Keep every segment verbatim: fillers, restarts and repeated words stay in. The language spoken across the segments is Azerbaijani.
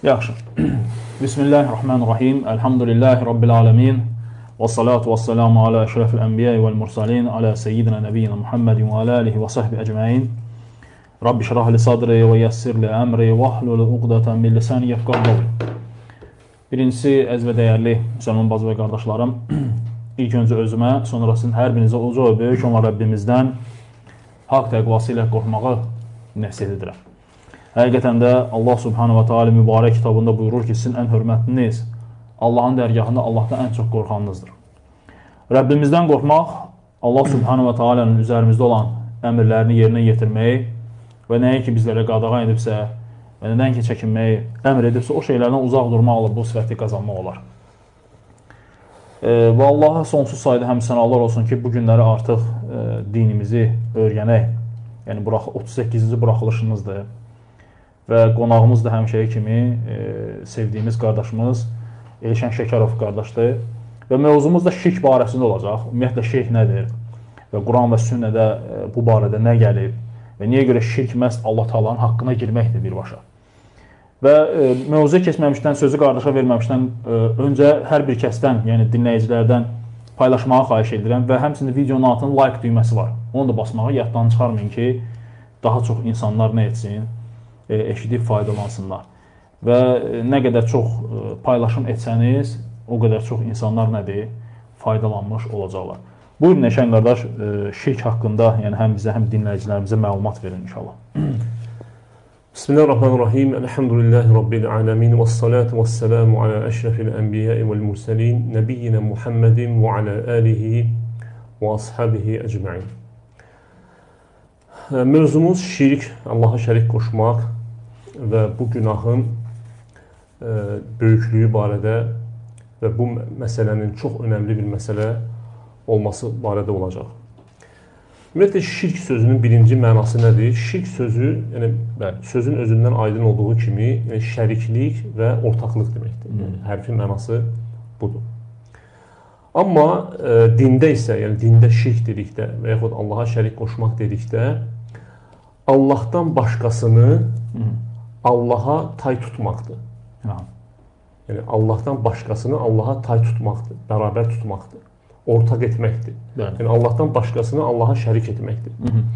Yaxşı. Bismillahirrahmanirrahim. Elhamdülillahi Rabbil alemin. Və salatu və selamu alə əşrəfil ənbiyyə vəl mursalin, alə seyyidina nəbiyyina Muhammedin və alə alihi və sahbi əcməin. Rabbi şrah li sadri və yəssir li əmri və ahlul uqdatan min lisani yefqahu qawli. Birincisi, əziz və dəyərli müsəlman bacı və qardaşlarım, ilk öncə özümə, sonrasında hər birinizə uca və böyük olan Rəbbimizdən haqq təqvası ilə qorxmağı nəsihət edirəm. Həqiqətən də Allah Subhanahu wa Ta'ala mübarək kitabında buyurur ki, sizin ən hörmətliniz Allahın dərgahında Allahdan ən çox qorxanınızdır. Rəbbimizdən qorxmaq, Allah Subhanahu wa Ta'ala'nın üzərimizdə olan əmrlərini yerinə yetirməyi və nəyə ki bizlərə qadağan edibsə və nədən ki çəkinməyi əmr edibsə, o şeylərdən uzaq durmaqla bu sifəti qazanmaq olar. E, və Allaha sonsuz sayda həmsənalar olsun ki, bu günləri artıq e, dinimizi öyrənək. Yəni, otuz səkkizinci buraxılışımızdır. Və qonağımız da həmişəki kimi e, sevdiyimiz qardaşımız Elşən Şəkərov qardaşdır. Və mövzumuz da şirk barəsində olacaq. Ümumiyyətlə, şirk nədir? Və Quran və sünnədə e, bu barədə nə gəlib? Və niyə görə şirk məhz Allah Taala'nın haqqına girməkdir birbaşa? Və e, mövzuya keçməmişdən, sözü qardaşa verməmişdən e, öncə hər bir kəsdən, yəni dinləyicilərdən paylaşmağı xahiş edirəm və həmçinin videonun altında like düyməsi var. Onu da basmağı yaddan çıxarmayın ki, daha çox insanlar nə etsin? Eşidib faydalansınlar. Və nə qədər çox paylaşım etsəniz, o qədər çox insanlar nədir? Faydalanmış olacaqlar. Buyurun, Elşən qardaş, şirk haqqında, yəni həm bizə, həm dinləyicilərimizə məlumat verin inşallah. Bismillahirrahmanirrahim. Elhamdülillahi Rabbil alemin. Və salatu və selamu alə əşrəfil ənbiyyəi vəl mursalin. Nəbiyyina Muhammedin və alə alihi və ashabihi əcməin. Mövzumuz şirk, Allaha şərik qoşmaq və bu günahın e, böyüklüyü barədə və bu məsələnin çox önəmli bir məsələ olması barədə olacaq. Ümumiyyətlə, şirk sözünün birinci mənası nədir? Şirk sözü, yəni, bəli, sözün özündən aydın olduğu kimi, yəni, şəriklik və ortaqlıq deməkdir. Hmm. Yəni, hərfin mənası budur. Amma e, dində isə, yəni dində şirk dedikdə və yaxud Allaha şərik qoşmaq dedikdə, Allahdan başqasını hmm. Allaha tay tutmaqdır. Ha. Yəni, Allahdan başqasını Allaha tay tutmaqdır, bərabər tutmaqdır, ortaq etməkdir. Bəli. Yəni, Allahdan başqasını Allaha şərik etməkdir. Hı -hı.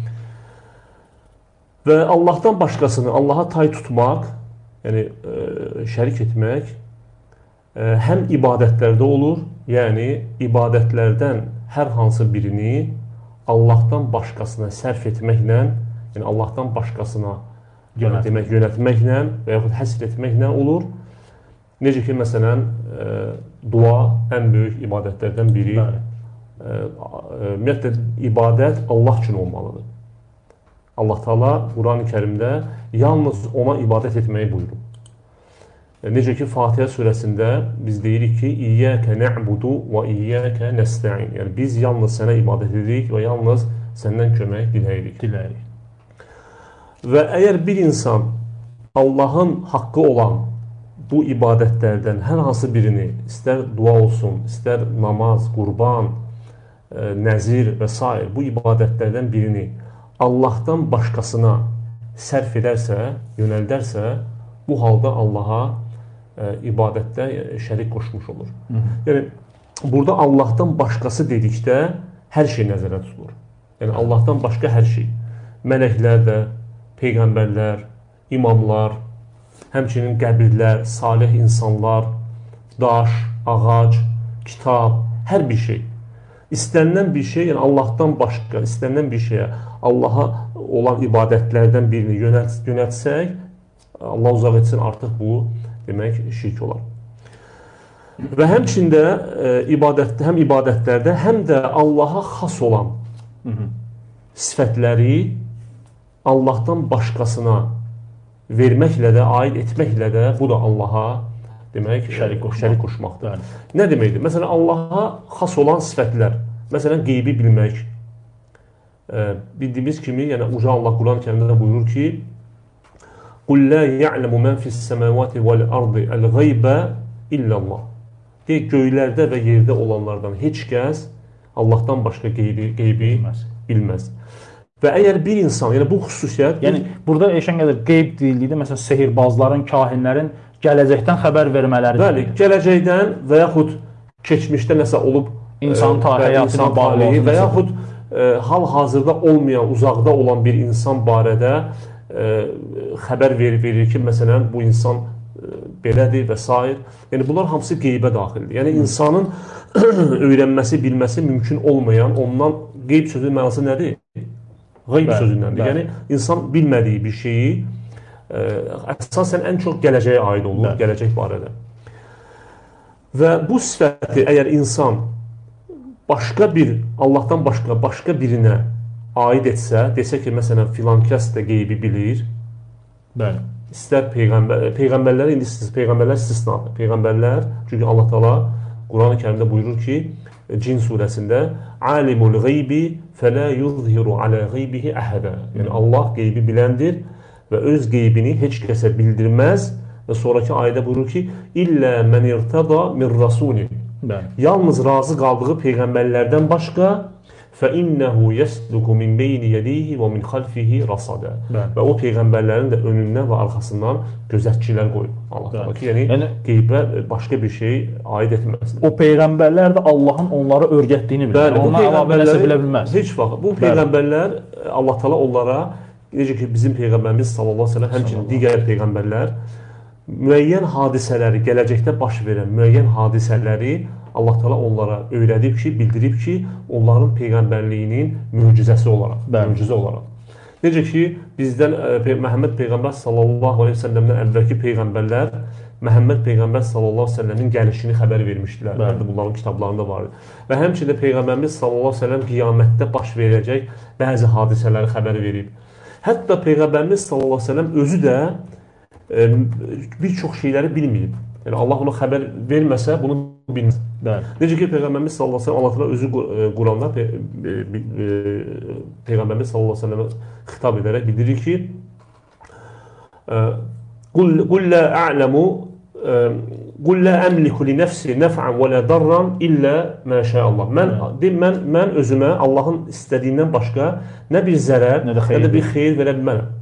Və Allahdan başqasını Allaha tay tutmaq, yəni e, şərik etmək, e, həm ibadətlərdə olur, yəni ibadətlərdən hər hansı birini Allahdan başqasına sərf etməklə, yəni Allahdan başqasına Yönət. demək, yönətməklə və yaxud həsr etməklə olur. Necə ki, məsələn, e, dua ən böyük ibadətlərdən biri. E, e, ümumiyyətlə, ibadət Allah üçün olmalıdır. Allah Taala Quran-ı Kərimdə yalnız ona ibadət etməyi buyurur. E, necə ki, Fatihə surəsində biz deyirik ki, İyyəkə nə'budu və iyyəkə nəstə'in. Yəni, biz yalnız sənə ibadət edirik və yalnız səndən kömək diləyirik. Diləyirik. Və əgər bir insan Allahın haqqı olan bu ibadətlərdən hər hansı birini, istər dua olsun, istər namaz, qurban, e, nəzir və s. bu ibadətlərdən birini Allahdan başqasına sərf edərsə, yönəldərsə, bu halda Allaha e, ibadətdə şərik qoşmuş olur. Hı -hı. Yəni, burada Allahdan başqası dedikdə hər şey nəzərə tutulur. Yəni, Allahdan başqa hər şey. Mələklər də, peyğəmbərlər, imamlar, həmçinin qəbirlər, salih insanlar, daş, ağac, kitab, hər bir şey. İstənilən bir şey, yəni Allahdan başqa, istənilən bir şeyə Allaha olan ibadətlərdən birini yönəlt, yönəltsək, Allah uzaq etsin, artıq bu demək şirk olar. Və həmçində e, ibadətdə, həm ibadətlərdə, həm də Allaha xas olan Hı -hı. sifətləri Allahdan başqasına verməklə də, aid etməklə də bu da Allaha demək, şərik, qoş, şərik qoşmaqdır. Yəni. Nə deməkdir? Məsələn, Allaha xas olan sifətlər, məsələn, qeybi bilmək. E, bildiyimiz kimi, yəni uca Allah Quran-ı Kərimdə buyurur ki, قُلْ لَا يَعْلَمُ مَنْ فِي السَّمَاوَاتِ وَالْأَرْضِ الْغَيْبَ إِلَّا اللّٰهِ. Deyək, göylərdə və yerdə olanlardan heç kəs Allahdan başqa qeybi, qeybi bilməz. bilməz. Və əgər bir insan, yəni bu xüsusiyyət... Yəni, burada Elşən qədər qeyb deyildikdə, məsələn, sehirbazların, kahinlərin gələcəkdən xəbər vermələri. Bəli, gələcəkdən və yaxud keçmişdə nəsə olub, İnsan həyatına bağlı və yaxud e, hal-hazırda olmayan, uzaqda olan bir insan barədə e, xəbər verir, verir ki, məsələn, bu insan e, belədir və s. Yəni, bunlar hamısı qeybə daxildir. Yəni, insanın öyrənməsi, bilməsi mümkün olmayan, ondan qeyb sözünün mənası nədir? Qeyb sözündəndir. Yəni, insan bilmədiyi bir şeyi ə, əsasən ən çox gələcəyə aid olur, bəli, gələcək barədə. Və bu sifəti əgər insan başqa bir, Allahdan başqa, başqa birinə aid etsə, desə ki, məsələn, filan kəs də qeybi bilir, bəli, istər peyğəmbər, peyğəmbərlər, indi peyğəmbərlər istisnadır. Peyğəmbərlər, çünki Allah Teala Quran-ı Kərimdə buyurur ki, Cin surəsində alimul qeybi fələ yuzhiru alə qeybihi əhədə. Yəni, Allah qeybi biləndir və öz qeybini heç kəsə bildirməz və sonraki ayədə buyurur ki, illə mən irtada min rasuli. Yalnız razı qaldığı peyğəmbərlərdən başqa fəinnəhu yəsluku min beyni yədihi və min xalfihi rasada. Və o peyğəmbərlərin də önündən və arxasından gözətçilər qoyub. Allah təala ki, yəni, yəni qeybə başqa bir şey aid etməz. O peyğəmbərlər də Allahın onları öyrətdiyini bilir. Bəli, onlar əlavə eləsə bilə bilməz. Heç vaxt. Bu peyğəmbərlər Allah təala onlara, necə ki bizim peyğəmbərimiz sallallahu əleyhi və səlləm, həmçinin digər peyğəmbərlər müəyyən hadisələri, gələcəkdə baş verən müəyyən hadisələri Allah Teala onlara öyrədib ki, bildirib ki, onların peyğəmbərliyinin möcüzəsi olaraq, möcüzə olaraq. Necə ki, bizdən e, Məhəmməd Peyğəmbər sallallahu aleyhi ve səlləmdən əvvəlki peyğəmbərlər Məhəmməd Peyğəmbər sallallahu aleyhi ve səlləmin gəlişini xəbər vermişdilər. Bəli. Bunların kitablarında var. Və həmçində Peyğəmbərimiz sallallahu aleyhi ve səlləm qiyamətdə baş verəcək bəzi hadisələri xəbər verib. Hətta Peyğəmbərimiz sallallahu aleyhi ve səlləm özü də e, bir çox şeyləri bilməyib. Yəni, Allah ona xəbər verməsə, bunu bilməz. Necə ki, Peyğəmbərimiz sallallahu aleyhi ve sellem Allah Teala özü Quranda Pe Pe Pe Peyğəmbərimiz sallallahu aleyhi ve sellemə xitab edərək bildirir ki, Qul la a'lamu Qul la əmliku li nəfsi nəf'an və la darran illə mə şəallah. Mən, mən, mən özümə Allahın istədiyindən başqa nə bir zərər, nə də bir xeyir verə bilmərəm.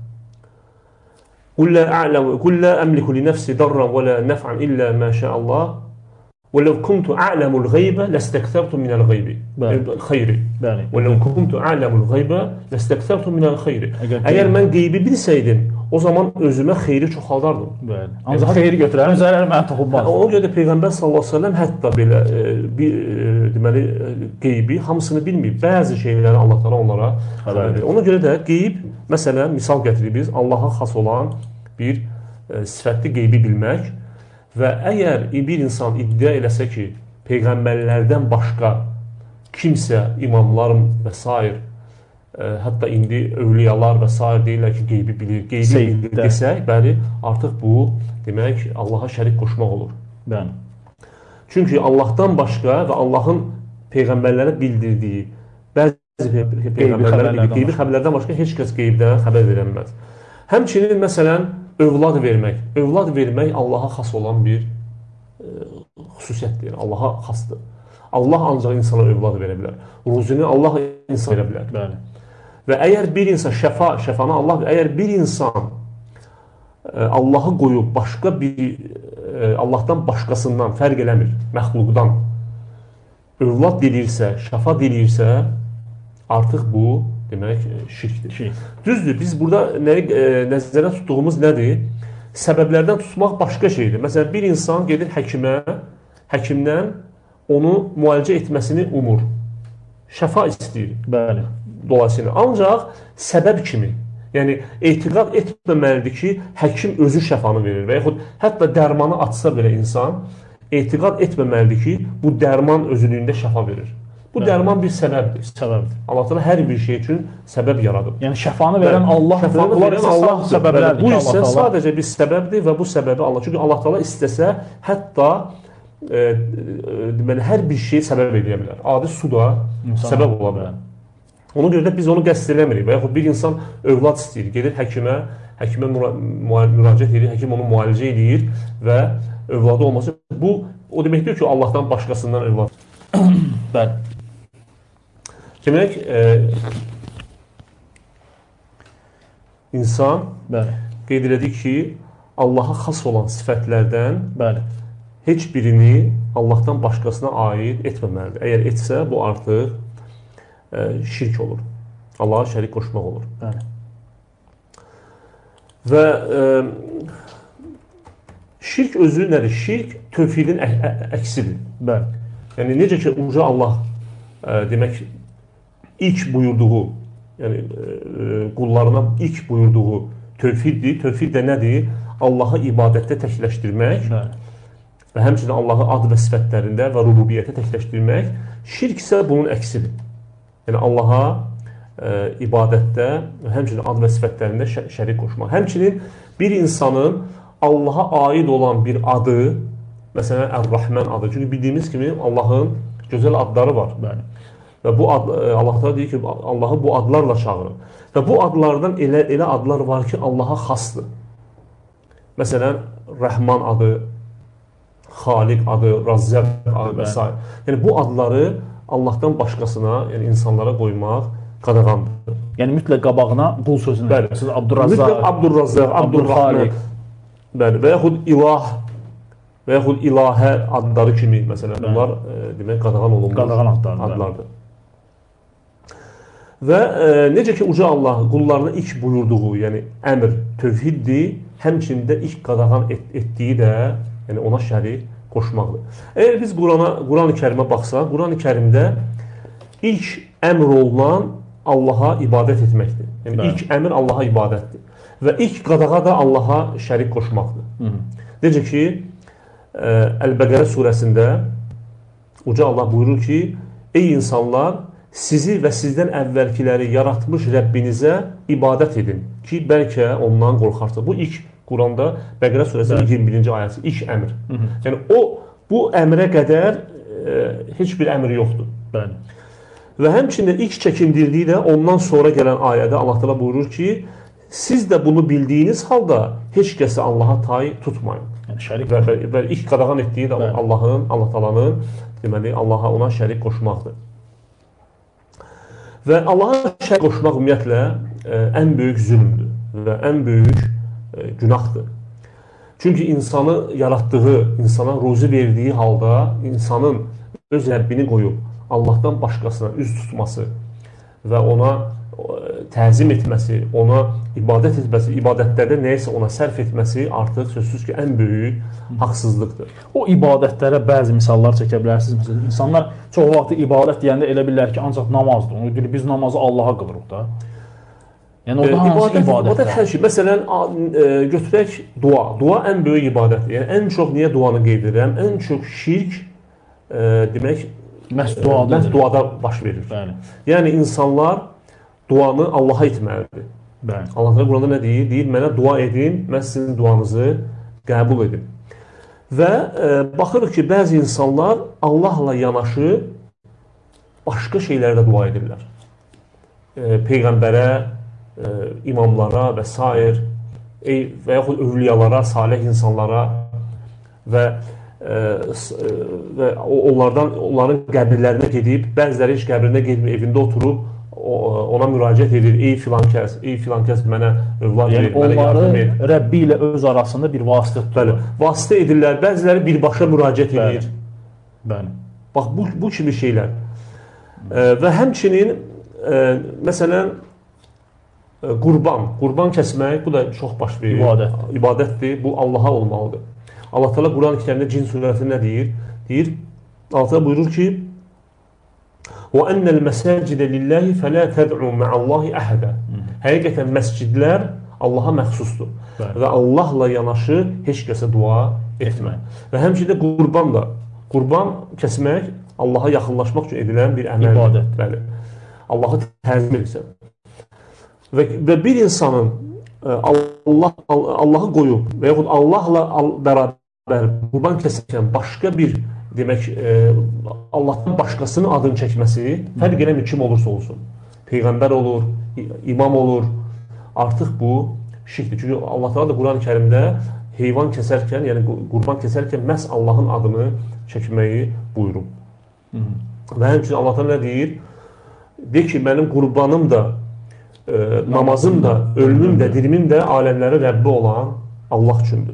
قل لا أعلم قل لا أملك لنفسي ضرا ولا نفعا إلا ما شاء الله ولو كنت أعلم الغيب لاستكثرت من الغيب الخير ولو كنت أعلم الغيب لاستكثرت من الخير. Əgər mən qeybi bilsəydim, o zaman özümə xeyri çoxaldardım. Bəli. Ancaq xeyri götürərəm, zərəri mənə toxunmaz. Ona görə də Peyğəmbər sallallahu əleyhi və səlləm hətta belə bir deməli qeybi hamısını bilməyib. Bəzi şeyləri Allah təala onlara xəbər verir. Ona görə də qeyb, məsələn, misal gətirib biz Allaha xas olan bir e, sifətli qeybi bilmək və əgər bir insan iddia eləsə ki, peyğəmbərlərdən başqa kimsə, imamlar və s. E, hətta indi övliyalar və s. deyirlər ki, qeybi bilir, qeybi bilir desək, bəli, artıq bu, demək, Allaha şərik qoşmaq olur. Bəli. Çünki Allahdan başqa və Allahın peyğəmbərlərə bildirdiyi bəzi peyğəmbərlərə qeybi xəbərlərdən başqa heç kəs qeybdən xəbər verənməz. Həmçinin, məsələn, övlad vermək. Övlad vermək Allaha xas olan bir e, xüsusiyyətdir. Allaha xasdır. Allah ancaq insana övlad verə bilər. Ruzini Allah insana verə bilər. Bəli. Və əgər bir insan, şəfa, şəfanı Allah, əgər bir insan e, Allahı qoyub başqa bir, e, Allahdan başqasından fərq eləmir, məxluqdan övlad dilirsə, şəfa dilirsə, artıq bu, demək, şirkdir. Şirk. Düzdür, biz burada nə, e, nəzərə tutduğumuz nədir? Səbəblərdən tutmaq başqa şeydir. Məsələn, bir insan gedir həkimə, həkimdən onu müalicə etməsini umur. Şəfa istəyir. Bəli. Dolayısıyla. Ancaq səbəb kimi. Yəni, etiqad etməməlidir ki, həkim özü şəfanı verir və yaxud hətta dərmanı açsa belə insan, etiqad etməməlidir ki, bu dərman özülüyündə şəfa verir. Bu bəli, dərman bir səbəbdir. Səbəbdir. Allah Teala hər bir şey üçün səbəb yaradıb. Yəni şəfanı verən Allah, şəfanı verən Allah səbəblərdir. Bu isə sadəcə bir səbəbdir və bu səbəbi Allah. Çünki Allah Teala istəsə, hətta e, e, deməli, hər bir şey səbəb edə bilər. Adi su da İnsan səbəb ola bilər. Ona görə də biz onu qəsd eləmirik. Və yaxud bir insan övlad istəyir, gedir həkimə, həkimə müraciət edir, həkim onu müalicə edir və övladı olması. Bu, o deməkdir ki, Allahdan başqasından övlad. Bəli. Demək, e, insan bəli, qeyd elədik ki, Allaha xas olan sifətlərdən Bəli. heç birini Allahdan başqasına aid etməməlidir. Əgər etsə, bu artıq ə, şirk olur. Allaha şərik qoşmaq olur. Bəli. Və ə, şirk özü nədir? Şirk tövhidin ə, ə, əksidir. Bəli. Yəni, necə ki, uca Allah ə, demək, ilk buyurduğu, yəni ə, qullarına ilk buyurduğu tövhiddir. Tövhid də nədir? Allahı ibadətdə təkləşdirmək. Bəli. Və həmçinin Allahı ad və sifətlərində və rububiyyətə təkləşdirmək. Şirk isə bunun əksidir. Yəni Allaha ə, ibadətdə və həmçinin ad və sifətlərində şə şərik qoşmaq. Həmçinin bir insanın Allaha aid olan bir adı, məsələn Ər-Rəhmən adı. Çünki bildiyimiz kimi Allahın gözəl adları var. Bəli. Və bu ad, Allah da deyir ki, Allahı bu adlarla çağırın. Və bu adlardan elə, elə adlar var ki, Allaha xasdır. Məsələn, Rəhman adı, Xaliq adı, Razzaq adı və s. Yəni, bu adları Allahdan başqasına, yəni insanlara qoymaq qadağandır. Yəni, mütləq qabağına qul sözünü. Bəli. Siz Abdurrazzaq, mütləq Abdurrazzaq, Abdurrahman. Bəli. Və yaxud ilah və yaxud ilahə adları kimi, məsələn, bunlar e, demək, qadağan olunmuş qadağan adlardır. adlardır. Və e, necə ki, uca Allah qullarına ilk buyurduğu, yəni əmr, tövhiddir, həmçində ilk qadağan et, etdiyi də yəni ona şərik qoşmaqdır. Əgər biz Qurana, Quran-ı Kərimə baxsaq, Quran-ı Kərimdə ilk əmr olunan Allaha ibadət etməkdir. Yəni Bəli. ilk əmr Allaha ibadətdir. Və ilk qadağa da Allaha şərik qoşmaqdır. Hı -hı. Necə ki, Əl-Bəqərə surəsində uca Allah buyurur ki, ey insanlar, sizi və sizdən əvvəlkiləri yaratmış Rəbbinizə ibadət edin ki, bəlkə ondan qorxarsınız. Bu ilk Quranda Bəqərə surəsinin iyirmi birinci ayəsi, ilk əmr. Hı -hı. Yəni o, bu əmrə qədər e, heç bir əmr yoxdur. Bəli. Və həmçində ilk çəkindirdiyi də ondan sonra gələn ayədə Allah təala buyurur ki, siz də bunu bildiyiniz halda heç kəsi Allaha tay tutmayın. Yəni şərik və, və, və ilk qadağan etdiyi də Allahın, Allah təalanın, deməli Allaha ona şərik qoşmaqdır. Və Allaha şərik qoşmaq ümumiyyətlə e, ən böyük zülmdür və ən böyük günahdır. Çünki insanı yaratdığı, insana ruzi verdiyi halda insanın öz Rəbbini qoyub Allahdan başqasına üz tutması və ona təzim etməsi, ona ibadət etməsi, ibadətlərdə nəyəsə ona sərf etməsi artıq sözsüz ki, ən böyük haqsızlıqdır. O ibadətlərə bəzi misallar çəkə bilərsiniz. Məsələn, insanlar çox vaxt ibadət deyəndə elə bilirlər ki, ancaq namazdır. Onu deyir, biz namazı Allaha qılırıq da. Yəni orada hansı ibadət? İbadət hər şey. Məsələn, e, götürək dua. Dua ən böyük ibadətdir. Yəni ən çox niyə duanı qeyd edirəm? Ən çox şirk e, demək məhz duada, məhz duada baş verir. Bəli. Yəni insanlar duanı Allaha etməlidir. Bəli. Allah Təala Quranda nə deyir? Deyir, mənə dua edin, mən sizin duanızı qəbul edim. Və e, baxırıq ki, bəzi insanlar Allahla yanaşı başqa şeylərdə dua edirlər. E, Peyğəmbərə, imamlara və s. və yaxud övliyalara, salih insanlara və, e, və onlardan, onların qəbirlərinə gedib, bəziləri heç qəbirində gedib, evində oturub ona müraciət edir, ey filan kəs, ey filan kəs mənə övlad yəni, verir, mənə yardım edir. Onları Rəbbi ilə öz arasında bir vasitə tutur. Vasitə edirlər, bəziləri birbaşa müraciət edir. Bəli. Bax, bu, bu kimi şeylər. E, və həmçinin, e, məsələn, Qurban, qurban kəsmək, bu da çox baş verir. İbadət. İbadətdir, bu Allaha olmalıdır. Allah Teala Quran-ı Kərimdə Cin surəsində nə deyir? Deyir, Allah Teala buyurur ki, وَأَنَّ الْمَسَاجِدَ لِلَّهِ فَلَا تَدْعُوا مَعَ اللّٰهِ أَحَدًا. Həqiqətən məscidlər Allaha məxsusdur. Bəli. Və Allahla yanaşı heç kəsə dua etmə. Və həmçində qurban da, qurban kəsmək Allaha yaxınlaşmaq üçün edilən bir əməldir. İbadət. Bəli. Allahı təzim edirsən. Və, və bir insanın Allah, Allahı qoyub və yaxud Allahla bərabər qurban kəsərkən başqa bir demək, e, Allahdan başqasının adını çəkməsi fərq eləmir kim olursa olsun. Peyğəmbər olur, imam olur. Artıq bu şirkdir. Çünki Allah Teala da Quran-ı Kərimdə heyvan kəsərkən, yəni qurban kəsərkən məhz Allahın adını çəkməyi buyurub. Hı -hı. Və həmçinin Allah Teala nə deyir? De ki, mənim qurbanım da, E, namazım da, ölümüm də, dirimim də aləmlərin Rəbbi olan Allah üçündür.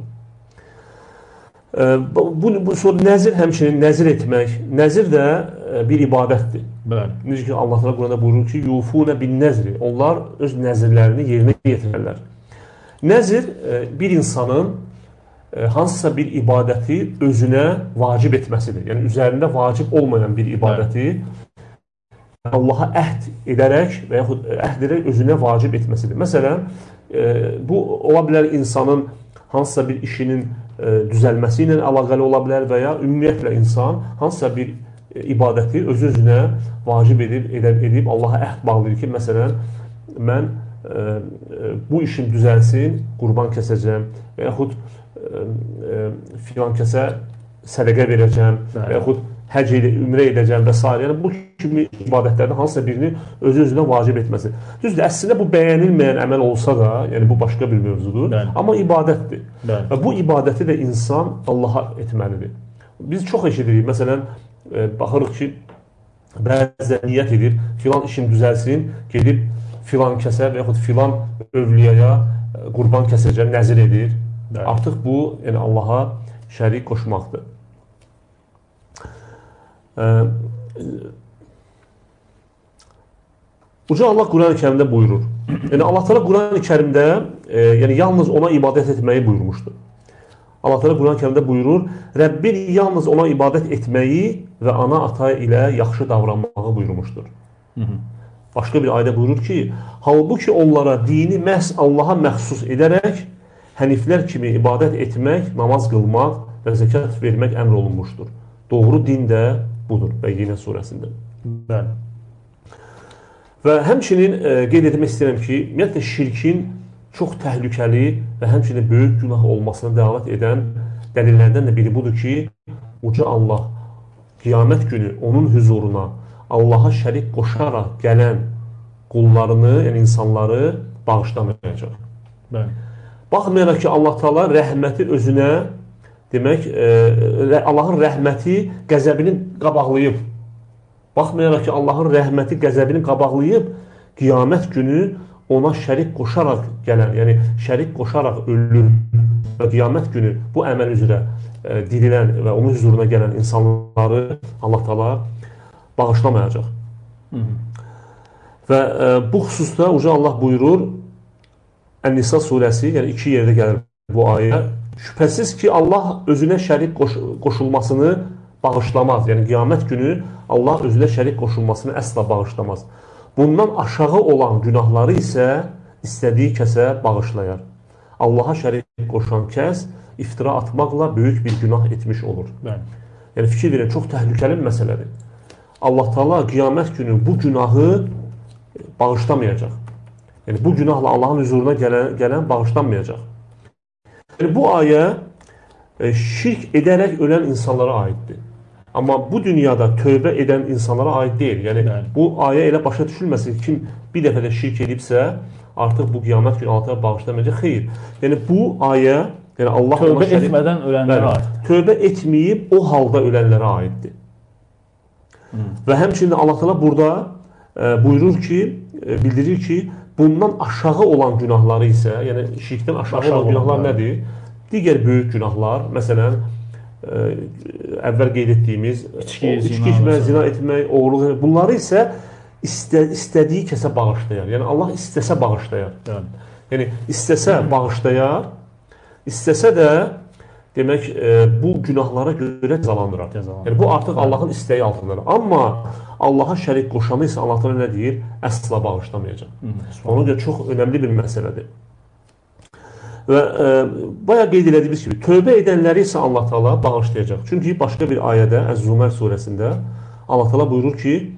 Bu, bu sonra nəzir həmçinin nəzir etmək, nəzir də bir ibadətdir. Bəli. Necə ki Allah Teala Quranda buyurur ki, yufuna bin nəzri. Onlar öz nəzirlərini yerinə yetirirlər. Nəzir bir insanın hansısa bir ibadəti özünə vacib etməsidir. Yəni üzərində vacib olmayan bir ibadəti Allaha əhd edərək və yaxud əhd edərək özünə vacib etməsidir. Məsələn, bu ola bilər insanın hansısa bir işinin düzəlməsi ilə əlaqəli ola bilər və ya ümumiyyətlə insan hansısa bir ibadəti öz-özünə vacib edib, edib, edib Allaha əhd bağlayır ki, məsələn, mən e, bu işim düzəlsin, qurban kəsəcəm və yaxud e, e, filan kəsə sədəqə verəcəm və yaxud həc ilə ümrə edəcəm və s. Yəni, bu kimi ibadətlərdən hansısa birini öz-özünə vacib etməsi. Düzdür, əslində bu bəyənilməyən əməl olsa da, yəni bu başqa bir mövzudur, Bəli. Amma ibadətdir. Bəli. Və bu ibadəti də insan Allaha etməlidir. Biz çox eşidirik, məsələn, e, baxırıq ki, bəzən niyyət edir, filan işim düzəlsin, gedib filan kəsə və yaxud filan övliyaya e, qurban kəsəcəm, nəzir edir. Bəli. Artıq bu, yəni Allaha şərik qoşmaqdır. Uca Allah Quran-ı Kərimdə buyurur. Yəni Allah Teala Quran-ı Kərimdə e, yəni yalnız ona ibadət etməyi buyurmuşdur. Allah Teala Quran-ı Kərimdə buyurur, Rəbbin yalnız ona ibadət etməyi və ana ata ilə yaxşı davranmağı buyurmuşdur. Hı -hı. Başqa bir ayədə buyurur ki, halbuki onlara dini məhz Allaha məxsus edərək həniflər kimi ibadət etmək, namaz qılmaq və zəkat vermək əmr olunmuşdur. Doğru din də budur Bəyyinə surəsində. Bəli. Və həmçinin e, qeyd etmək istəyirəm ki, ümumiyyətlə şirkin çox təhlükəli və həmçinin böyük günah olmasına dəlalət edən dəlillərdən də biri budur ki, Uca Allah qiyamət günü onun huzuruna Allaha şərik qoşaraq gələn qullarını, yəni insanları bağışlamayacaq. Bəli. Baxmayaraq ki, Allah Teala rəhməti özünə demək, e, Allahın rəhməti qəzəbini qabaqlayıb. Baxmayaraq ki, Allahın rəhməti qəzəbini qabaqlayıb, qiyamət günü ona şərik qoşaraq gələn, yəni şərik qoşaraq ölür və qiyamət günü bu əməl üzrə e, dirilən və onun huzuruna gələn insanları Allah Teala bağışlamayacaq. Hı -hı. Və e, bu xüsusda Uca Allah buyurur, Ən-Nisa surəsi, yəni iki yerdə gəlir bu ayə, şübhəsiz ki, Allah özünə şərik qoş qoşulmasını bağışlamaz. Yəni, qiyamət günü Allah özünə şərik qoşulmasını əsla bağışlamaz. Bundan aşağı olan günahları isə istədiyi kəsə bağışlayar. Allaha şərik qoşan kəs iftira atmaqla böyük bir günah etmiş olur. Bəli. Yəni, fikir verin, çox təhlükəli bir məsələdir. Allah Teala qiyamət günü bu günahı bağışlamayacaq. Yəni, bu günahla Allahın huzuruna gələn, gələn bağışlanmayacaq. Yəni, bu ayə e, şirk edərək ölən insanlara aiddir. Amma bu dünyada tövbə edən insanlara aid deyil. Yəni, yəni. Bu ayə elə başa düşülməsin, kim bir dəfə də şirk edibsə, artıq bu qiyamət günü Allah'a bağışlamayacaq. Xeyr. Yəni, bu ayə, yəni Allah tövbə şərif, etmədən ölənlərə aid. Tövbə etməyib o halda ölənlərə aiddir. Hmm. Və həmçinin Allah Teala burada e, buyurur ki, e, bildirir ki, bundan aşağı olan günahları isə, yəni şirkdən aşağı, aşağı olan günahlar yəni. Nədir? Digər böyük günahlar, məsələn, ə, əvvəl qeyd etdiyimiz içki, o, içki içmək, zina etmək, oğurluq, bunları isə istə, istədiyi kəsə bağışlayar. Yəni Allah istəsə bağışlayar. Yəni, yəni istəsə bağışlayar, istəsə də demək, e, bu günahlara görə cəzalandırar. Yəni bu artıq Allahın istəyi altındadır. Amma Allaha şərik qoşanı isə Allah təala nə deyir? Əsla bağışlamayacaq. Ona görə çox önəmli bir məsələdir. Və e, bayağı qeyd elədiyimiz kimi, tövbə edənləri isə Allah Teala bağışlayacaq. Çünki başqa bir ayədə, Əz-Zumər surəsində Allah Teala buyurur ki,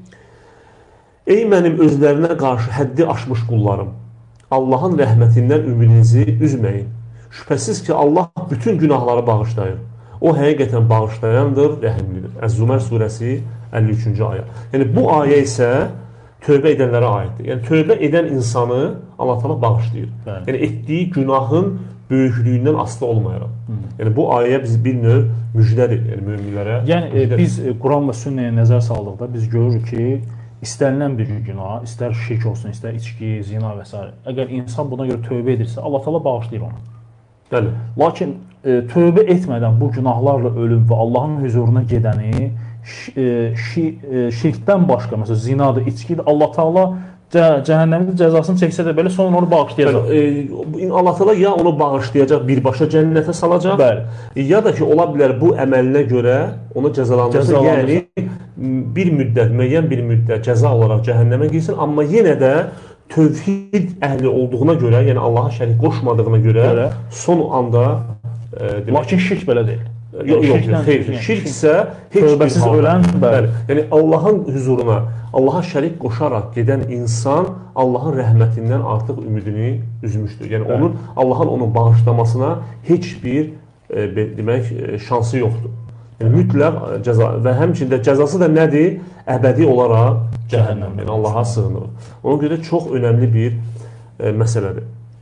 ey mənim özlərinə qarşı həddi aşmış qullarım, Allahın rəhmətindən ümidinizi üzməyin. Şübhəsiz ki, Allah bütün günahları bağışlayır. O həqiqətən bağışlayandır, rəhimlidir. Əz-Zumər surəsi əlli üçüncü ayə. Yəni bu ayə isə tövbə edənlərə aiddir. Yəni tövbə edən insanı Allah Teala bağışlayır. Bəli. Yəni etdiyi günahın böyüklüyündən asılı olmayaraq. Hı. Yəni bu ayə biz bir növ müjdədir, yəni möminlərə. Yəni müjdədir. Biz Quran və sünnəyə nəzər saldıqda biz görürük ki, istənilən bir günah, istər şirk olsun, istər içki, zina və s. əgər insan buna görə tövbə edirsə, Allah Teala bağışlayır onu. Bəli. Lakin e, tövbə etmədən bu günahlarla ölüm və Allahın huzuruna gedəni e, şi, e, şirkdən başqa, məsələn, zinadır, içkidir, Allah Taala cə, cəhənnəmin cəzasını çəksə də belə sonra onu bağışlayacaq. Bəli, e, Allah Taala ya onu bağışlayacaq, birbaşa cənnətə salacaq, bəli, ya da ki, ola bilər bu əməlinə görə onu cəzalandırsa, yəni bir müddət, müəyyən bir müddət cəza olaraq cəhənnəmə girsin, amma yenə də tövhid əhli olduğuna görə, yəni Allaha şərik qoşmadığına görə Belə. son anda e, demək, lakin şirk belə deyil. Yox, yox, xeyr. Şirk isə heç tövbəsiz ölən, bəli. Yəni Allahın huzuruna, Allaha şərik qoşaraq gedən insan Allahın rəhmətindən artıq ümidini üzmüşdür. Yəni bəli. onun Allahın onu bağışlamasına heç bir e, demək şansı yoxdur. Yəni mütləq cəza və həmçində cəzası da nədir? Əbədi olaraq cəhənnəm. Yəni Allaha sığınır. Ona görə çox önəmli bir e, məsələdir.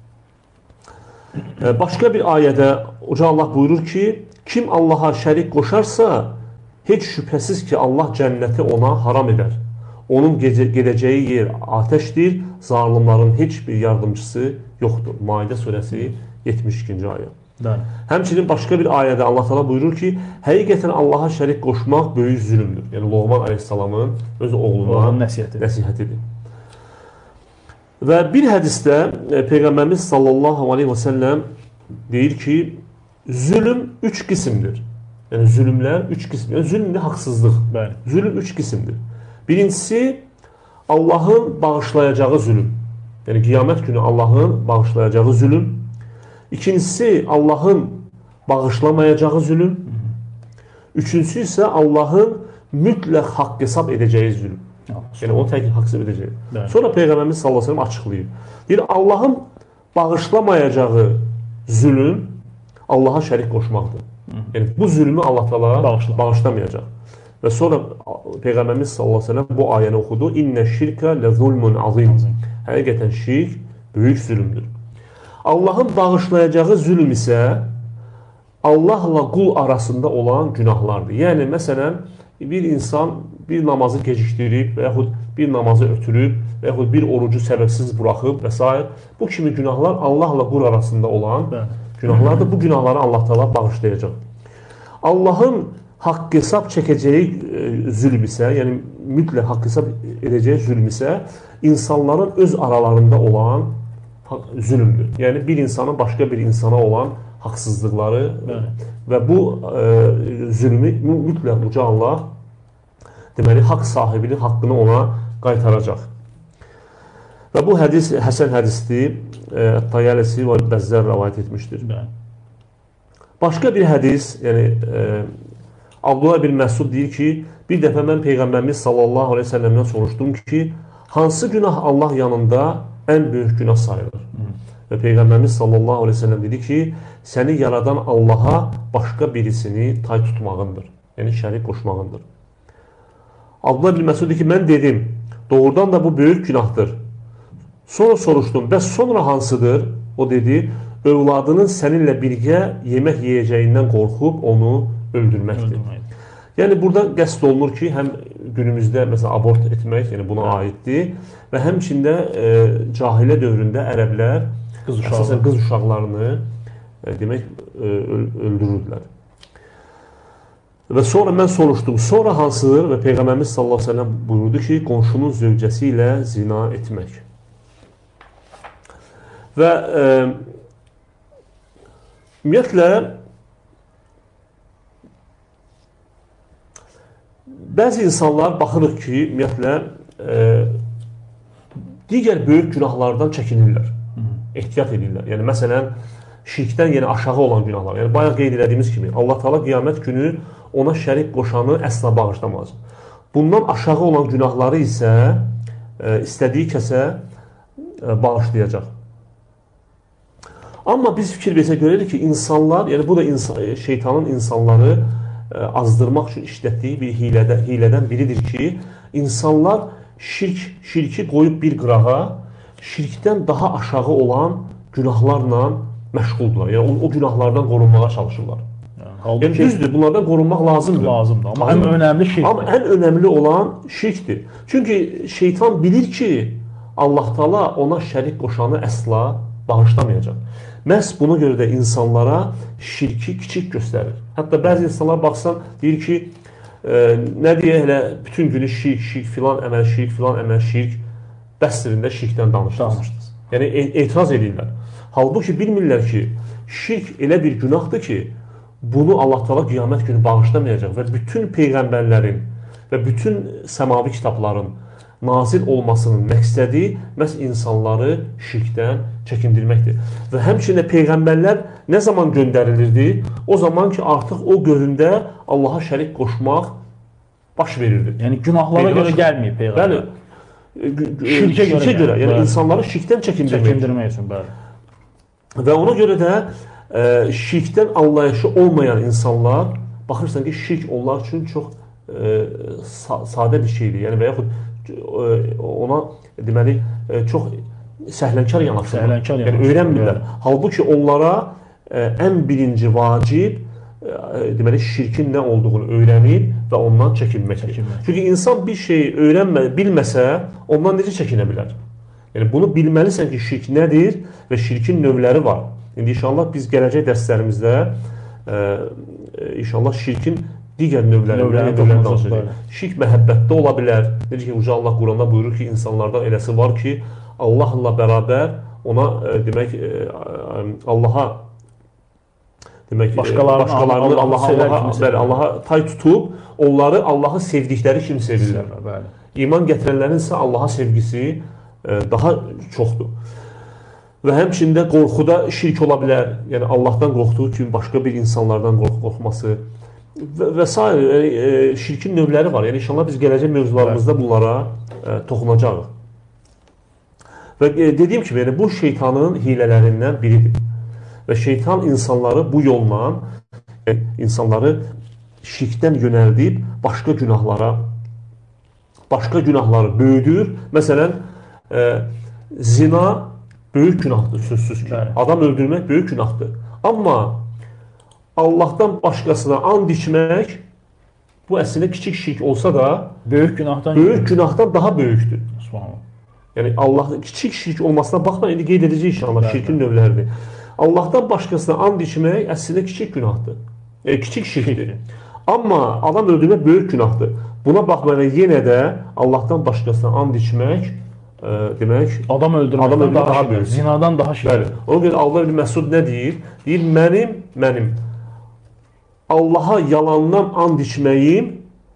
E, başqa bir ayədə Uca Allah buyurur ki, kim Allaha şərik qoşarsa, heç şübhəsiz ki, Allah cənnəti ona haram edər. Onun gedəcəyi yer atəşdir, zalimların heç bir yardımcısı yoxdur. Maidə surəsi yetmiş ikinci ayə. Bəli. Həmçinin başqa bir ayədə Allah Taala buyurur ki, həqiqətən Allaha şərik qoşmaq böyük zülmdür. Yəni Loğman əleyhissalamın öz oğluna nəsihəti. nəsihətidir. Və bir hədisdə Peyğəmbərimiz sallallahu aleyhi və səlləm deyir ki, zülm üç qismdir. Yəni zülmlər üç qismdir. Yəni zülm də haqsızlıq. Bəli. Zülm üç qismdir. Birincisi Allahın bağışlayacağı zülm. Yəni qiyamət günü Allahın bağışlayacağı zülm. İkincisi Allahın bağışlamayacağı zülm. Üçüncüsü isə Allahın mütləq haqq hesab edəcəyi zülm. Yəni onu tək haqq hesab edəcəyi. Bəli. Sonra Peyğəmbərimiz sallallahu əleyhi və səlləm açıqlayır. Deyir, Allahın bağışlamayacağı zülm Allaha şərik qoşmaqdır. Yəni bu zülmü Allah Taala Bağışla. bağışlamayacaq. Və sonra Peyğəmbərimiz sallallahu əleyhi və səlləm bu ayəni oxudu. İnnə şirkə ləzulmun azim. Həqiqətən şirk böyük zülmdür. Allahın bağışlayacağı zülm isə Allahla qul arasında olan günahlardır. Yəni, məsələn, bir insan bir namazı gecikdirib və yaxud bir namazı ötürüb və yaxud bir orucu səbəbsiz buraxıb və s. Bu kimi günahlar Allahla qul arasında olan günahlardır. Bu günahları Allah Taala bağışlayacaq. Allahın haqq hesab çəkəcəyi zülm isə, yəni mütləq haqq hesab edəcəyi zülm isə insanların öz aralarında olan zülmdür. Yəni bir insanın başqa bir insana olan haqsızlıqları Bəli. və bu e, zülmü mütləq Uca Allah deməli haqq sahibinin haqqını ona qaytaracaq. Və bu hədis Həsən hədisdir. E, Tayalisi və Bəzzər rəvayət etmişdir. Bəli. Başqa bir hədis, yəni e, Abdullah bin Məsud deyir ki, bir dəfə mən Peyğəmbərimiz sallallahu aleyhi ve səlləmdən soruşdum ki, hansı günah Allah yanında ən böyük günah sayılır? Hı. Və Peyğəmbərimiz sallallahu aleyhi ve səlləm dedi ki, səni yaradan Allaha başqa birisini tay tutmağındır. Yəni şərik qoşmağındır. Abdullah bin Məsud dedi ki, mən dedim, doğrudan da bu böyük günahdır. Sonra soruşdum, bəs sonra hansıdır? O dedi, övladının səninlə birgə yemək yeyəcəyindən qorxub onu öldürməkdir. Yəni burada qəsd olunur ki, həm günümüzdə məsələn abort etmək, yəni buna aiddir və həmçində e, cahilə dövründə ərəblər qız əsasən qız uşaqlarını e, demək e, öldürürdülər. Və sonra mən soruşdum, sonra hansıdır? Və Peyğəmbərimiz sallallahu əleyhi və səlləm buyurdu ki, qonşunun zövcəsi ilə zina etmək. Və e, ümumiyyətlə bəzi insanlar baxırıq ki, ümumiyyətlə e, digər böyük günahlardan çəkinirlər, ehtiyat edirlər. Yəni məsələn, şirkdən yəni aşağı olan günahlar. Yəni bayaq qeyd etdiyimiz kimi, Allah Taala qiyamət günü ona şərik qoşanı əsla bağışlamaz. Bundan aşağı olan günahları isə e, istədiyi kəsə e, bağışlayacaq. Amma biz fikir versə görərik ki, insanlar, yəni bu da insan, şeytanın insanları e, azdırmaq üçün işlətdiyi bir hilədə, hilədən biridir ki, insanlar şirk, şirki qoyub bir qırağa, şirkdən daha aşağı olan günahlarla məşğuldurlar. Yəni o, o günahlardan qorunmağa çalışırlar. Yəni, yəni düzdür, bunlardan qorunmaq lazımdır. Lazımdır, amma ən önəmli şirkdir. Amma ən önəmli olan şirkdir. Çünki şeytan bilir ki, Allah Taala ona şərik qoşanı əsla bağışlamayacaq. Məhz buna görə də insanlara şirki kiçik göstərir. Hətta bəzi insanlar baxsan, deyir ki, e, nə deyə elə bütün günü şirk, şirk, filan əməl şirk, filan əməl şirk, bəstirində şirkdən danışdınız. Yəni, e etiraz edirlər. Halbuki bilmirlər ki, şirk elə bir günahdır ki, bunu Allah Teala qiyamət günü bağışlamayacaq və bütün peyğəmbərlərin və bütün səmavi kitabların nazil olmasının məqsədi məhz insanları şirkdən çəkindirməkdir. Və həmçinin peyğəmbərlər nə zaman göndərilirdi? O zaman ki, artıq o göründə Allaha şərik qoşmaq baş verirdi. Yəni, günahlara görə gəlməyib peyğəmbər. Bəli, şirkə görə, görə yəni bəli. İnsanları şirkdən çəkindirmək. Çəkindirmək üçün, bəli. Və ona görə də e, şirkdən anlayışı olmayan insanlar, baxırsan ki, şirk onlar üçün çox e, sa sadə bir şeydir. Yəni, və yaxud e, ona deməli, e, çox səhlənkar yanaşırlar. Səhlənkar yəni, öyrənmirlər. Halbuki onlara e, ən birinci vacib e, deməli, şirkin nə olduğunu öyrənib və ondan çəkinməkdir. Çəkinmək. Çünki insan bir şeyi öyrənmə, bilməsə, ondan necə çəkinə bilər? Yəni, bunu bilməlisən ki, şirk nədir və şirkin növləri var. İndi inşallah biz gələcək dərslərimizdə e, inşallah şirkin digər növlərindən növlər danış edir. Şirk məhəbbətdə ola bilər. Necə ki, Uca Allah Quranda buyurur ki, insanlardan eləsi var ki, Allahla bərabər ona e, demək e, Allaha demək başqalarını, başqalarını Allaha, Allaha, Allaha, Allaha tay tutub, onları Allahı sevdikləri kimi sevirlər. Bəli. İman gətirənlərin isə Allaha sevgisi daha çoxdur. Və həmçində qorxuda şirk ola bilər. Yəni, Allahdan qorxduğu kimi başqa bir insanlardan qorx qorxması və, və s. E, şirkin növləri var. Yəni, inşallah biz gələcək mövzularımızda bunlara e, toxunacağıq. Və e, dediyim kimi, yəni, bu şeytanın hilələrindən biridir. Və şeytan insanları bu yolla e, insanları şirkdən yönəldib başqa günahlara başqa günahları böyüdür. Məsələn, E, zina böyük günahdır, sözsüz ki. Bəli. Adam öldürmək böyük günahdır. Amma Allahdan başqasına and içmək bu əslində kiçik şirk olsa da böyük günahdan, böyük günahdan daha böyükdür. Subhanallah. Yəni, Allah, kiçik şirk olmasına baxma, indi qeyd edəcək inşallah şirkin növlərini. Allahdan başqasına and içmək əslində kiçik günahdır. E, kiçik şirkdir. Amma adam öldürmək böyük günahdır. Buna baxmayaraq yenə də Allahdan başqasına and içmək E, demək, adam öldürməkdən adam daha, daha böyük. Zinadan daha şirkdir. Ona görə Allah ibn Məsud nə deyir? Deyir, mənim, mənim Allaha yalandan and içməyim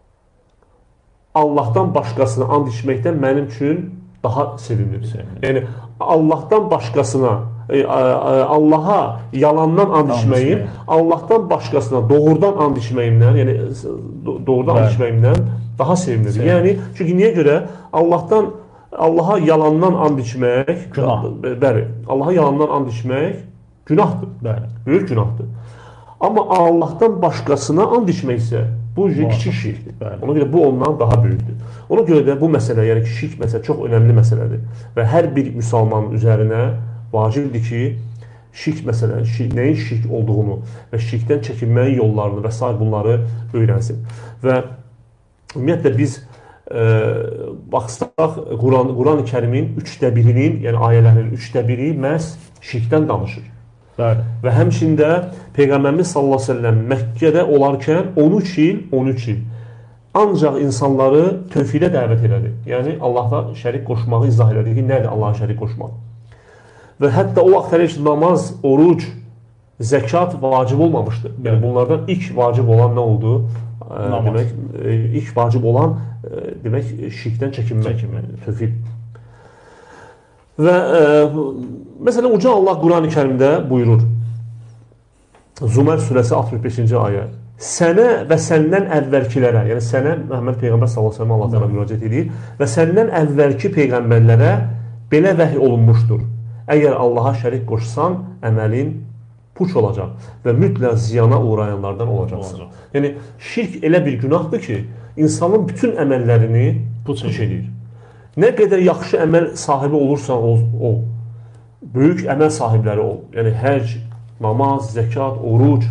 Allahdan başqasına and içməkdən mənim üçün daha sevimlidir. Yəni, Allahdan başqasına e, Allaha yalandan and içməyim, Allahdan başqasına doğrudan and içməyimdən, yəni doğrudan and içməyimdən daha sevimlidir. Yəni, çünki niyə görə? Allahdan Allaha yalandan and içmək günah. Bəli, Allaha yalandan and içmək günahdır. Bəli. Böyük günahdır. Amma Allahdan başqasına and içmək isə bu kiçik şirkdir. Bəli. Ona görə bu ondan daha böyükdür. Ona görə də bu məsələ, yəni ki, şirk məsələ çox önəmli məsələdir. Və hər bir müsəlmanın üzərinə vacibdir ki, şirk məsələ, şirk, nəyin şirk olduğunu və şirkdən çəkinməyin yollarını və s. bunları öyrənsin. Və ümumiyyətlə biz E, baxsaq, Quran, Quran-ı Kərimin üçdə birinin, yəni ayələrin üçdə biri məhz şirkdən danışır. Bəli. Və həmçində Peyğəmbərimiz sallallahu əleyhi və səlləm Məkkədə olarkən on üç il, on üç il ancaq insanları tövhidə dəvət elədi. Yəni, Allahla şərik qoşmağı izah elədi ki, nədir Allaha şərik qoşmaq? Və hətta o vaxt hələ namaz, oruc, zəkat vacib olmamışdı. Yəni, bunlardan ilk vacib olan nə oldu? E, demək, e, ilk vacib olan e, demək, şirkdən çəkinmək, çəkinmək. Tövhid. Və e, məsələn, Uca Allah Quran-ı Kərimdə buyurur, Zumər surəsi altmış beşinci ayə, sənə və səndən əvvəlkilərə, yəni sənə Məhəmməd Peyğəmbər sallallahu əleyhi və səlləm Allah təala müraciət edir və səndən əvvəlki peyğəmbərlərə belə vəhy olunmuşdur. Əgər Allaha şərik qoşsan, əməlin puç olacaq və mütləq ziyana uğrayanlardan olacaqsın. Olacaq. Yəni, şirk elə bir günahdır ki, insanın bütün əməllərini puç edir. Nə qədər yaxşı əməl sahibi olursan ol, ol, böyük əməl sahibləri ol. Yəni, həc, namaz, zəkat, oruc.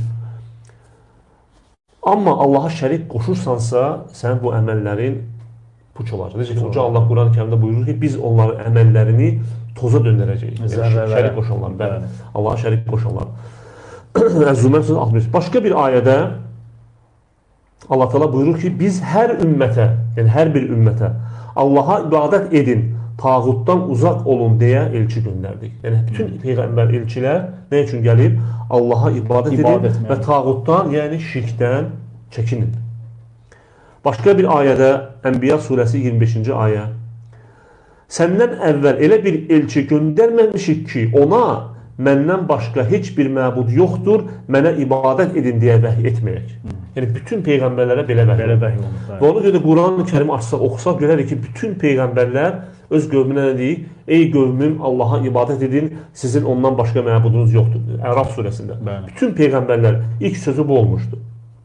Amma Allaha şərik qoşursansa, sən bu əməllərin puç olacaq. Necə ki, Uca Allah Quran-ı Kərimdə buyurur ki, biz onların əməllərini toza döndürəcək. Yəni, şərik qoşanlar, bəli. Allaha şərik qoşanlar. Əz-Zumər altmış. Başqa bir ayədə Allah Teala buyurur ki, biz hər ümmətə, yəni hər bir ümmətə Allaha ibadət edin, tağutdan uzaq olun deyə elçi göndərdik. Yəni, bütün peyğəmbər elçilər nə üçün gəlib? Allaha ibadət edin və tağutdan, yəni şirkdən çəkinin. Başqa bir ayədə, Ənbiya surəsi iyirmi beşinci ayə, səndən əvvəl elə bir elçi göndərməmişik ki, ona məndən başqa heç bir məbud yoxdur, mənə ibadət edin deyə vəhiy etməyək. Yəni, bütün peyğəmbərlərə belə vəhiy olunur. Və ona görə də Quran-ı Kərimi açsaq, oxusaq görərik ki, bütün peyğəmbərlər öz qövmünə nə deyir? Ey qövmüm, Allaha ibadət edin, sizin ondan başqa məbudunuz yoxdur. Əraf surəsində. Bəli. Bütün peyğəmbərlər ilk sözü bu olmuşdur.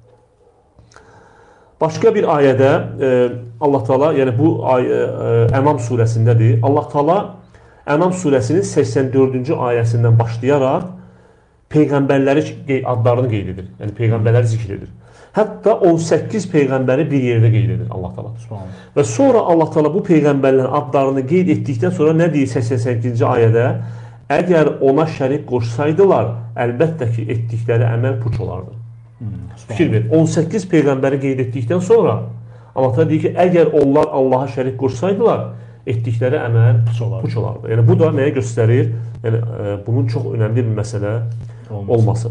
Başqa bir ayədə e, Allah Teala, yəni bu ay, e, Ənam surəsindədir. Allah Teala Ənam surəsinin səksən dördüncü ayəsindən başlayaraq peyğəmbərləri adlarını qeyd edir. Yəni peyğəmbərləri zikr edir. Hətta on səkkiz peyğəmbəri bir yerdə qeyd edir Allah Teala. Və sonra Allah Teala bu peyğəmbərlərin adlarını qeyd etdikdən sonra nə deyir səksən səkkizinci ayədə? Əgər ona şərik qoşsaydılar, əlbəttə ki, etdikləri əməl puç olardı. Fikir verin, on səkkiz peyğəmbəri qeyd etdikdən sonra Allah Teala deyir ki, əgər onlar Allaha şərik qoşsaydılar, etdikləri əməl puç olardı. Yəni, bu da nəyə göstərir? Yəni, e, bunun çox önəmli bir məsələ olması. olması.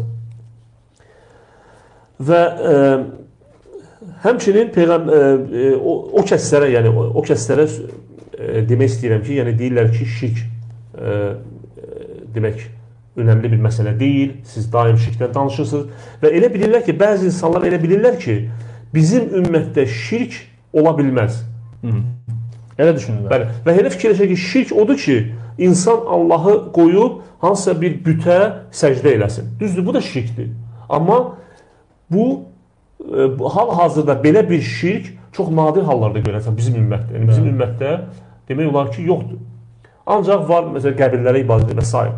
Və e, həmçinin peyğəm, e, o, o kəslərə, yəni o, o kəslərə e, demək istəyirəm ki, yəni deyirlər ki, şirk e, demək önəmli bir məsələ deyil, siz daim şirkdən danışırsınız və elə bilirlər ki, bəzi insanlar elə bilirlər ki, bizim ümmətdə şirk ola bilməz. Hı. Elə düşünürlər. Bəli. Və elə fikirləşir ki, şirk odur ki, insan Allahı qoyub hansısa bir bütə səcdə eləsin. Düzdür, bu da şirkdir. Amma bu, e, hal-hazırda belə bir şirk çox nadir hallarda görərsən bizim ümmətdə. Yəni bizim ümmətdə demək olar ki, yoxdur. Ancaq var, məsələn, qəbirlərə ibadət və s.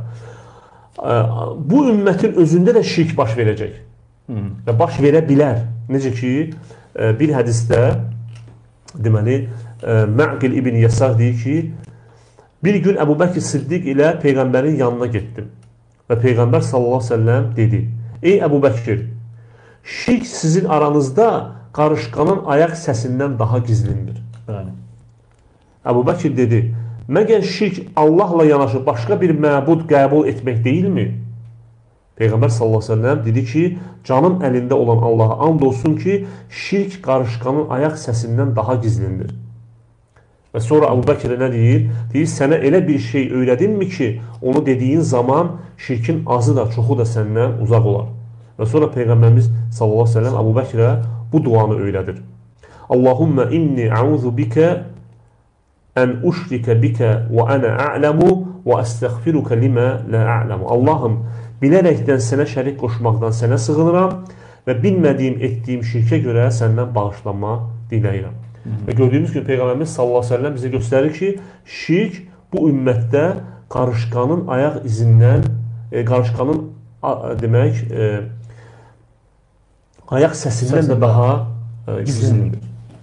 Bu ümmətin özündə də şirk baş verəcək. Hı. Və baş verə bilər. Necə ki, bir hədisdə deməli, Məqil ibn Yəsar deyir ki, bir gün Əbu Bəkir Siddiq ilə Peyğəmbərin yanına getdim. Və Peyğəmbər sallallahu aleyhi ve sellem dedi, ey Əbu Bəkir, şirk sizin aranızda qarışqanın ayaq səsindən daha gizlindir. Bəli. Əbu Bəkir dedi, məgər şirk Allahla yanaşı başqa bir məbud qəbul etmək deyilmi? Peyğəmbər sallallahu aleyhi ve sellem dedi ki, canım əlində olan Allaha and olsun ki, şirk qarışqanın ayaq səsindən daha gizlindir. Və sonra Əbu Bəkirə nə deyir? Deyir, sənə elə bir şey öyrədinmi ki, onu dediyin zaman şirkin azı da, çoxu da səndən uzaq olar. Və sonra Peyğəmbərimiz sallallahu aleyhi ve sellem Əbu Bəkirə bu duanı öyrədir. Allahümmə inni a'udhu bikə ən uşrikə bikə və ənə a'ləmu və əstəğfirukə limə lə a'ləmu. Allahım, bilərəkdən sənə şərik qoşmaqdan sənə sığınıram və bilmədiyim, etdiyim şirkə görə səndən bağışlanma diləyirəm. Və gördüyümüz kimi Peyğəmbərimiz sallallahu aleyhi ve sellem bizə göstərir ki, şirk bu ümmətdə qarışqanın ayaq izindən, e, qarışqanın a, demək, e, ayaq səsindən də daha e, gizlindir.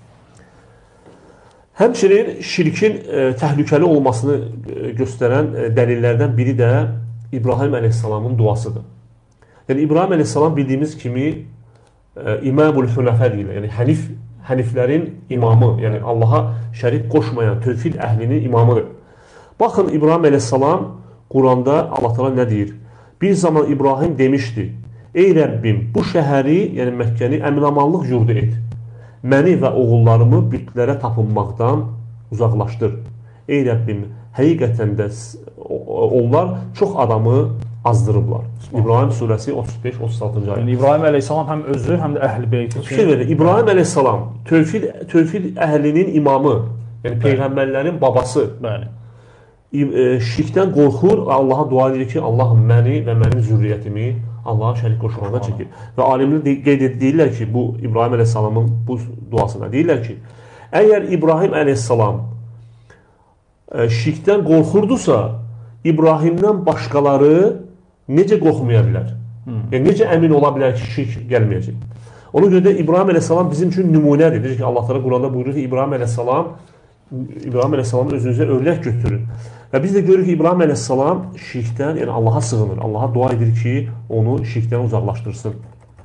Həmçinin şirkin e, təhlükəli olmasını e, göstərən e, dəlillərdən biri də İbrahim əleyhissalamın duasıdır. Yəni İbrahim əleyhissalam bildiyimiz kimi e, İmamul Hünəfə deyilir, yəni hənif həniflərin imamı, yəni Allaha şərik qoşmayan tövhid əhlinin imamıdır. Baxın, İbrahim əleyhissalam Quranda Allah Teala nə deyir? Bir zaman İbrahim demişdi, ey Rəbbim, bu şəhəri, yəni Məkkəni əminamanlıq yurdu et. Məni və oğullarımı bütlərə tapınmaqdan uzaqlaşdır. Ey Rəbbim, həqiqətən də onlar çox adamı azdırıblar. İbrahim surəsi otuz beş otuz altıncı ayı. Yəni İbrahim əleyhissalam həm özü, həm də əhl-i beyti. Fikir verin, İbrahim əleyhissalam tövhid, tövhid əhlinin imamı, yəni peyğəmbərlərin babası. Bəli. Şirkdən qorxur, Allaha dua edir ki, Allahım məni və mənim zürriyyətimi Allaha şərik qoşmağına çəkir. Və alimlər qeyd edirlər ki, bu İbrahim əleyhissalamın bu duasında deyirlər ki, əgər İbrahim əleyhissalam şirkdən qorxurdusa, İbrahimdən başqaları necə qorxmaya bilər? Yəni, necə əmin ola bilər ki, şirk gəlməyəcək? Ona görə də İbrahim əleyhissalam bizim üçün nümunədir. Necə ki, Allah Teala Quranda buyurur ki, İbrahim əleyhissalam İbrahim əleyhissalamın özünüzə örnək götürün. Və biz də görürük ki, İbrahim əleyhissalam şirkdən, yəni Allaha sığınır. Allaha dua edir ki, onu şirkdən uzaqlaşdırsın.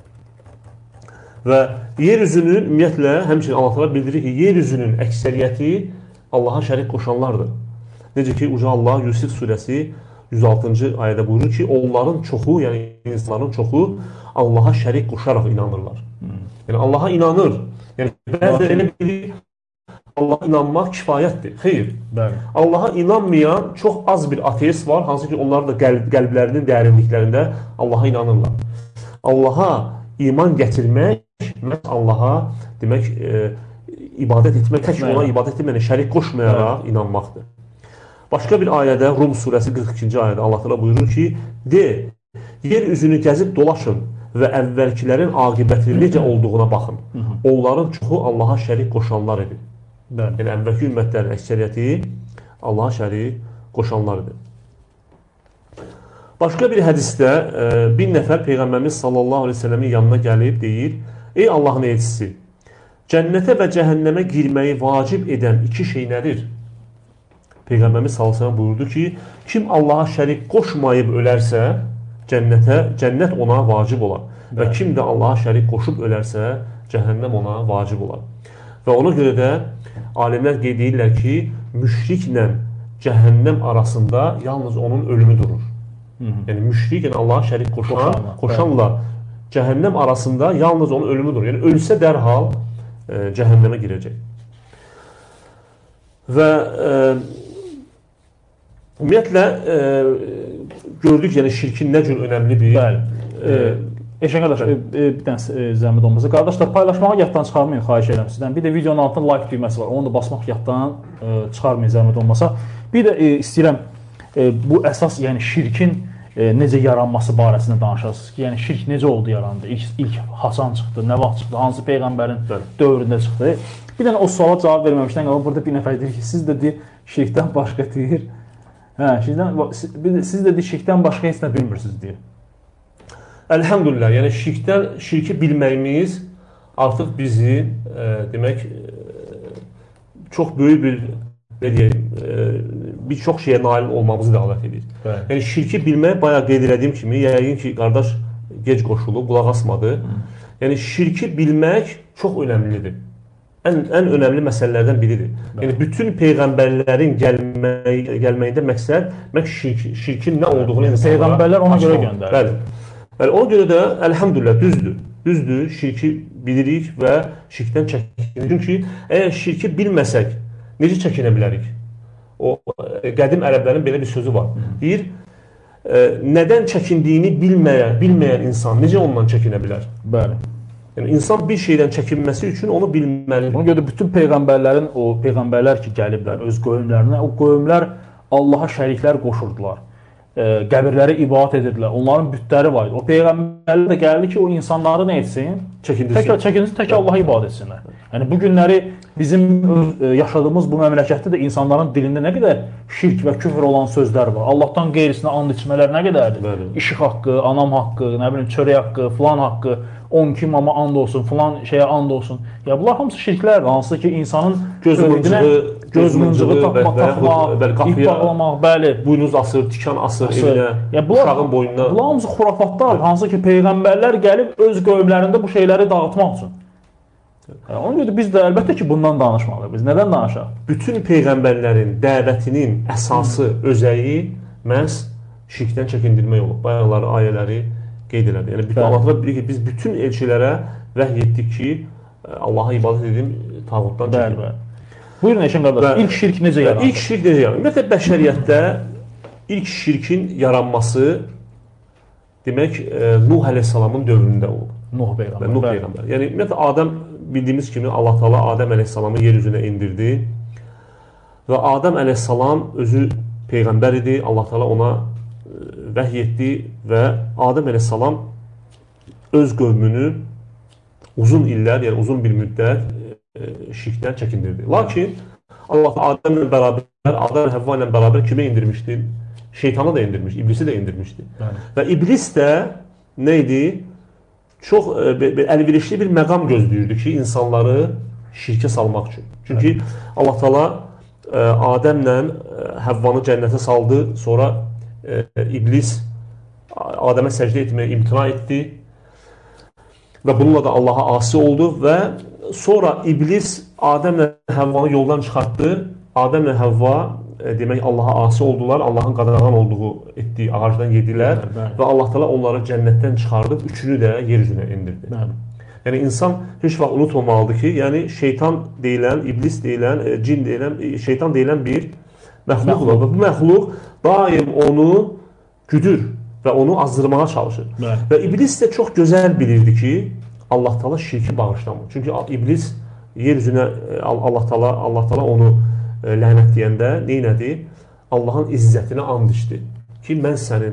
Və yeryüzünün, ümumiyyətlə, həmçinin Allah təala bildirir ki, yeryüzünün əksəriyyəti Allaha şərik qoşanlardır. Necə ki, Uca Allah Yusuf surəsi yüz altıncı ayədə buyurur ki, onların çoxu, yəni insanların çoxu Allaha şərik qoşaraq inanırlar. Hmm. Yəni Allaha inanır. Yəni bəzi elə bilir, Allaha inanmaq kifayətdir. Xeyr. Bəli. Allaha inanmayan çox az bir ateist var, hansı ki, onlar da qəlb, qəlblərinin dərinliklərində Allaha inanırlar. Allaha iman gətirmək, məhz Allaha demək, e, ibadət etmək, tək ona ibadət etməyən, şərik qoşmayaraq Bəli. inanmaqdır. Başqa bir ayədə, Rum surəsi qırx ikinci ayədə Allah təala buyurur ki, de, yer üzünü gəzib dolaşın və əvvəlkilərin aqibətinin necə olduğuna baxın. Onların çoxu Allaha şərik qoşanlar idi. Bəli. Yəni, əvvəlki ümmətlərin əksəriyyəti Allaha şərik qoşanlardır. Başqa bir hədisdə e, bir nəfər Peyğəmbərimiz sallallahu aleyhi ve sellemin yanına gəlib deyir, ey Allahın elçisi, cənnətə və cəhənnəmə girməyi vacib edən iki şey nədir? Peyğəmbərimiz sallallahu aleyhi ve sellem buyurdu ki, kim Allaha şərik qoşmayıb ölərsə, cənnətə, cənnət ona vacib olar. Bəli. Və kim də Allaha şərik qoşub ölərsə, cəhənnəm ona vacib olar. Və ona görə də alimlər qeyd edirlər ki, müşriklə cəhənnəm arasında yalnız onun ölümü durur. Hı -hı. Yəni müşrik, yəni Allaha şərik qoşan, Qoşanla, qoşanla cəhənnəm arasında yalnız onun ölümü durur. Yəni ölsə dərhal e, cəhənnəmə girəcək. Və e, ümumiyyətlə e, gördük, yəni şirkin nə cür önəmli bir... Bəli. E, Eşən qardaş, e, e, bir dənə zəhmət olmasa. Qardaşlar, paylaşmağı yaddan çıxarmayın, xahiş edirəm sizdən. Bir də videonun altında like düyməsi var, onu da basmaq yaddan e, çıxarmayın, zəhmət olmasa. Bir də e, istəyirəm, e, bu əsas, yəni şirkin e, necə yaranması barəsində danışasınız ki, yəni şirk necə oldu yarandı? İlk, ilk Hasan çıxdı, nə vaxt çıxdı, hansı Peyğəmbərin Bəli. dövründə çıxdı? Bir dənə o suala cavab verməmişdən qalıb, burada bir nəfər deyir ki, siz də deyir, şirkdən başqa deyir. Hə, şirkdən, siz də deyir, şirkdən başqa heç nə bilmirsiniz deyir. Əlhəmdülillah, yəni şirkdən, şirki bilməyimiz artıq bizi, e, demək, e, çox böyük bir, ne deyəyim, e, bir çox şeyə nail olmamızı dəvət edir. Bəli. Yəni şirki bilmək, bayağı qeyd edədiyim kimi, yəqin ki, qardaş gec qoşulub, qulaq asmadı. Hı. Yəni şirki bilmək çox önəmlidir. Ən, ən önəmli məsələlərdən biridir. Bəli. Yəni bütün peyğəmbərlərin gəlməy gəlməyində məqsəd, məqsəd şirk, şirkin nə olduğunu insanlara Peyğəmbərlər ona görə göndərir. Bəli. Yəni, ona görə də, əlhəmdülillah, düzdür. Düzdür, şirki bilirik və şirkdən çəkinik. Çünki əgər şirki bilməsək, necə çəkinə bilərik? O, qədim ərəblərin belə bir sözü var. Deyir, e, nədən çəkindiyini bilməyən, bilməyən insan necə ondan çəkinə bilər? Bəli. Yəni, insan bir şeydən çəkinməsi üçün onu bilməlidir. Ona görə də bütün peyğəmbərlərin, o peyğəmbərlər ki, gəliblər öz qövmlərinə, o qövmlər Allaha şəriklər qoşurdular. Qəbirləri ibadət edirdilər. Onların bütləri var idi. O peyğəmbərlər də gəldi ki, o insanları nə etsin? Çəkindirsin. Tək, çəkindirsin, tək Allaha ibadət etsinlər. Yəni, bu günləri bizim yaşadığımız bu məmləkətdə də insanların dilində nə qədər şirk və küfür olan sözlər var. Allahdan qeyrisinə and içmələr nə qədərdir? Bəli. İşıq haqqı, anam haqqı, nə bilim, çörək haqqı, filan haqqı, on iki mama and olsun, filan şeyə and olsun. Ya bunlar hamısı şirklərdir. Hansı ki, insanın göz mıncığı, göz mıncığı tapmaq, tapmaq, ip bağlamaq, bəli. Buynuz asır, tikan asır evinə, ya bunlar, uşağın boynuna. Bunlar hamısı xurafatlar. Hansı ki, peyğəmbərlər gəlib öz qövmlərində bu şeyləri dağıtmaq üçün. Yəni, ona görə biz də əlbəttə ki, bundan danışmalıyıq. Biz nədən danışaq? Bütün peyğəmbərlərin dəvətinin əsası, özəyi məhz şirkdən çəkindirmək olub. Bayaqları ayələri qeyd elədi. Yəni, bütün Allahlar bilir ki, biz bütün elçilərə vəhy etdik ki, Allaha ibadət edim, tağutdan çəkin. Buyurun Eşən qardaş, ilk şirk necə yarandı? İlk şirk necə yarandı? Ümumiyyətlə, bəşəriyyətdə ilk şirkin yaranması demək, Nuh əleyhissalamın dövründə olub. Nuh peyğəmbər. Nuh peyğəmbər. Yəni, ümumiyyətlə, Adəm bildiyimiz kimi Allah Taala Adəm əleyhissalamı yer üzünə indirdi və Adəm əleyhissalam özü peyğəmbər idi. Allah Taala ona vəhy etdi və Adəm əleyhissalam öz qövmünü uzun illər, yəni uzun bir müddət şirkdən çəkindirdi. Lakin Allah Adəmlə bərabər, Adəm Həvva ilə bərabər kimə indirmişdi? Şeytanı da indirmişdi, iblisi də indirmişdi. Bəli. Və iblis də nə idi? Çox e, əlverişli bir məqam gözləyirdi ki, insanları şirkə salmaq üçün. Çünki Bəli. Allah Taala Adəmlə Həvvanı cənnətə saldı, sonra iblis Adəmə səcdə etməyə imtina etdi və bununla da Allaha asi oldu və sonra iblis Adəmlə Həvvanı yoldan çıxartdı. Adəmlə Həvva demək Allaha asi oldular, Allahın qadağan olduğu etdiyi ağacdan yedilər bəli, bəli. Və Allah Teala onları cənnətdən çıxardıb üçünü də yer üzünə indirdi. Bəli. Yəni insan heç vaxt unutmamalıdır ki, yəni şeytan deyilən, iblis deyilən, cin deyilən, şeytan deyilən bir məxluq var. Bu məxluq daim onu güdür və onu azdırmağa çalışır. Bəli. Və iblis də çox gözəl bilirdi ki, Allah Teala şirki bağışlamır. Çünki iblis yer üzünə Allah Teala Allah Teala onu lənətləyəndə neynədi? Allahın izzətinə and içdi ki, mən sənin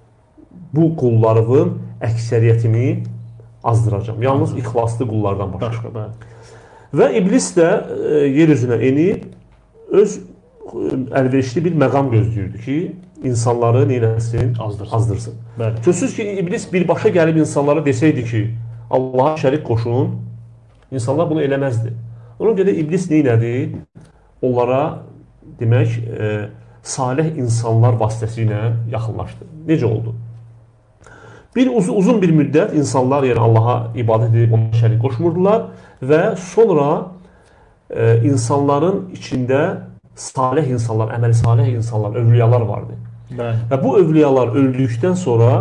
bu qullarının əksəriyyətini azdıracam. Yalnız ixlaslı qullardan başqa. Və iblis də yer üzünə enib öz əlverişli bir məqam gözləyirdi ki, insanları neynəsin? Azdırsın. Azdırsın. Sözsüz ki, iblis birbaşa gəlib insanlara desəydi ki, Allaha şərik qoşun, insanlar bunu eləməzdi. Ona görə iblis neynədi? Onlara demək e, salih insanlar vasitəsilə yaxınlaşdı. Necə oldu? Bir uz uzun bir müddət insanlar yəni Allaha ibadət edib ona şərik qoşmurdular və sonra e, insanların içində salih insanlar, əməli salih insanlar, övliyalar vardı. Bəli. Və bu övliyalar öldükdən sonra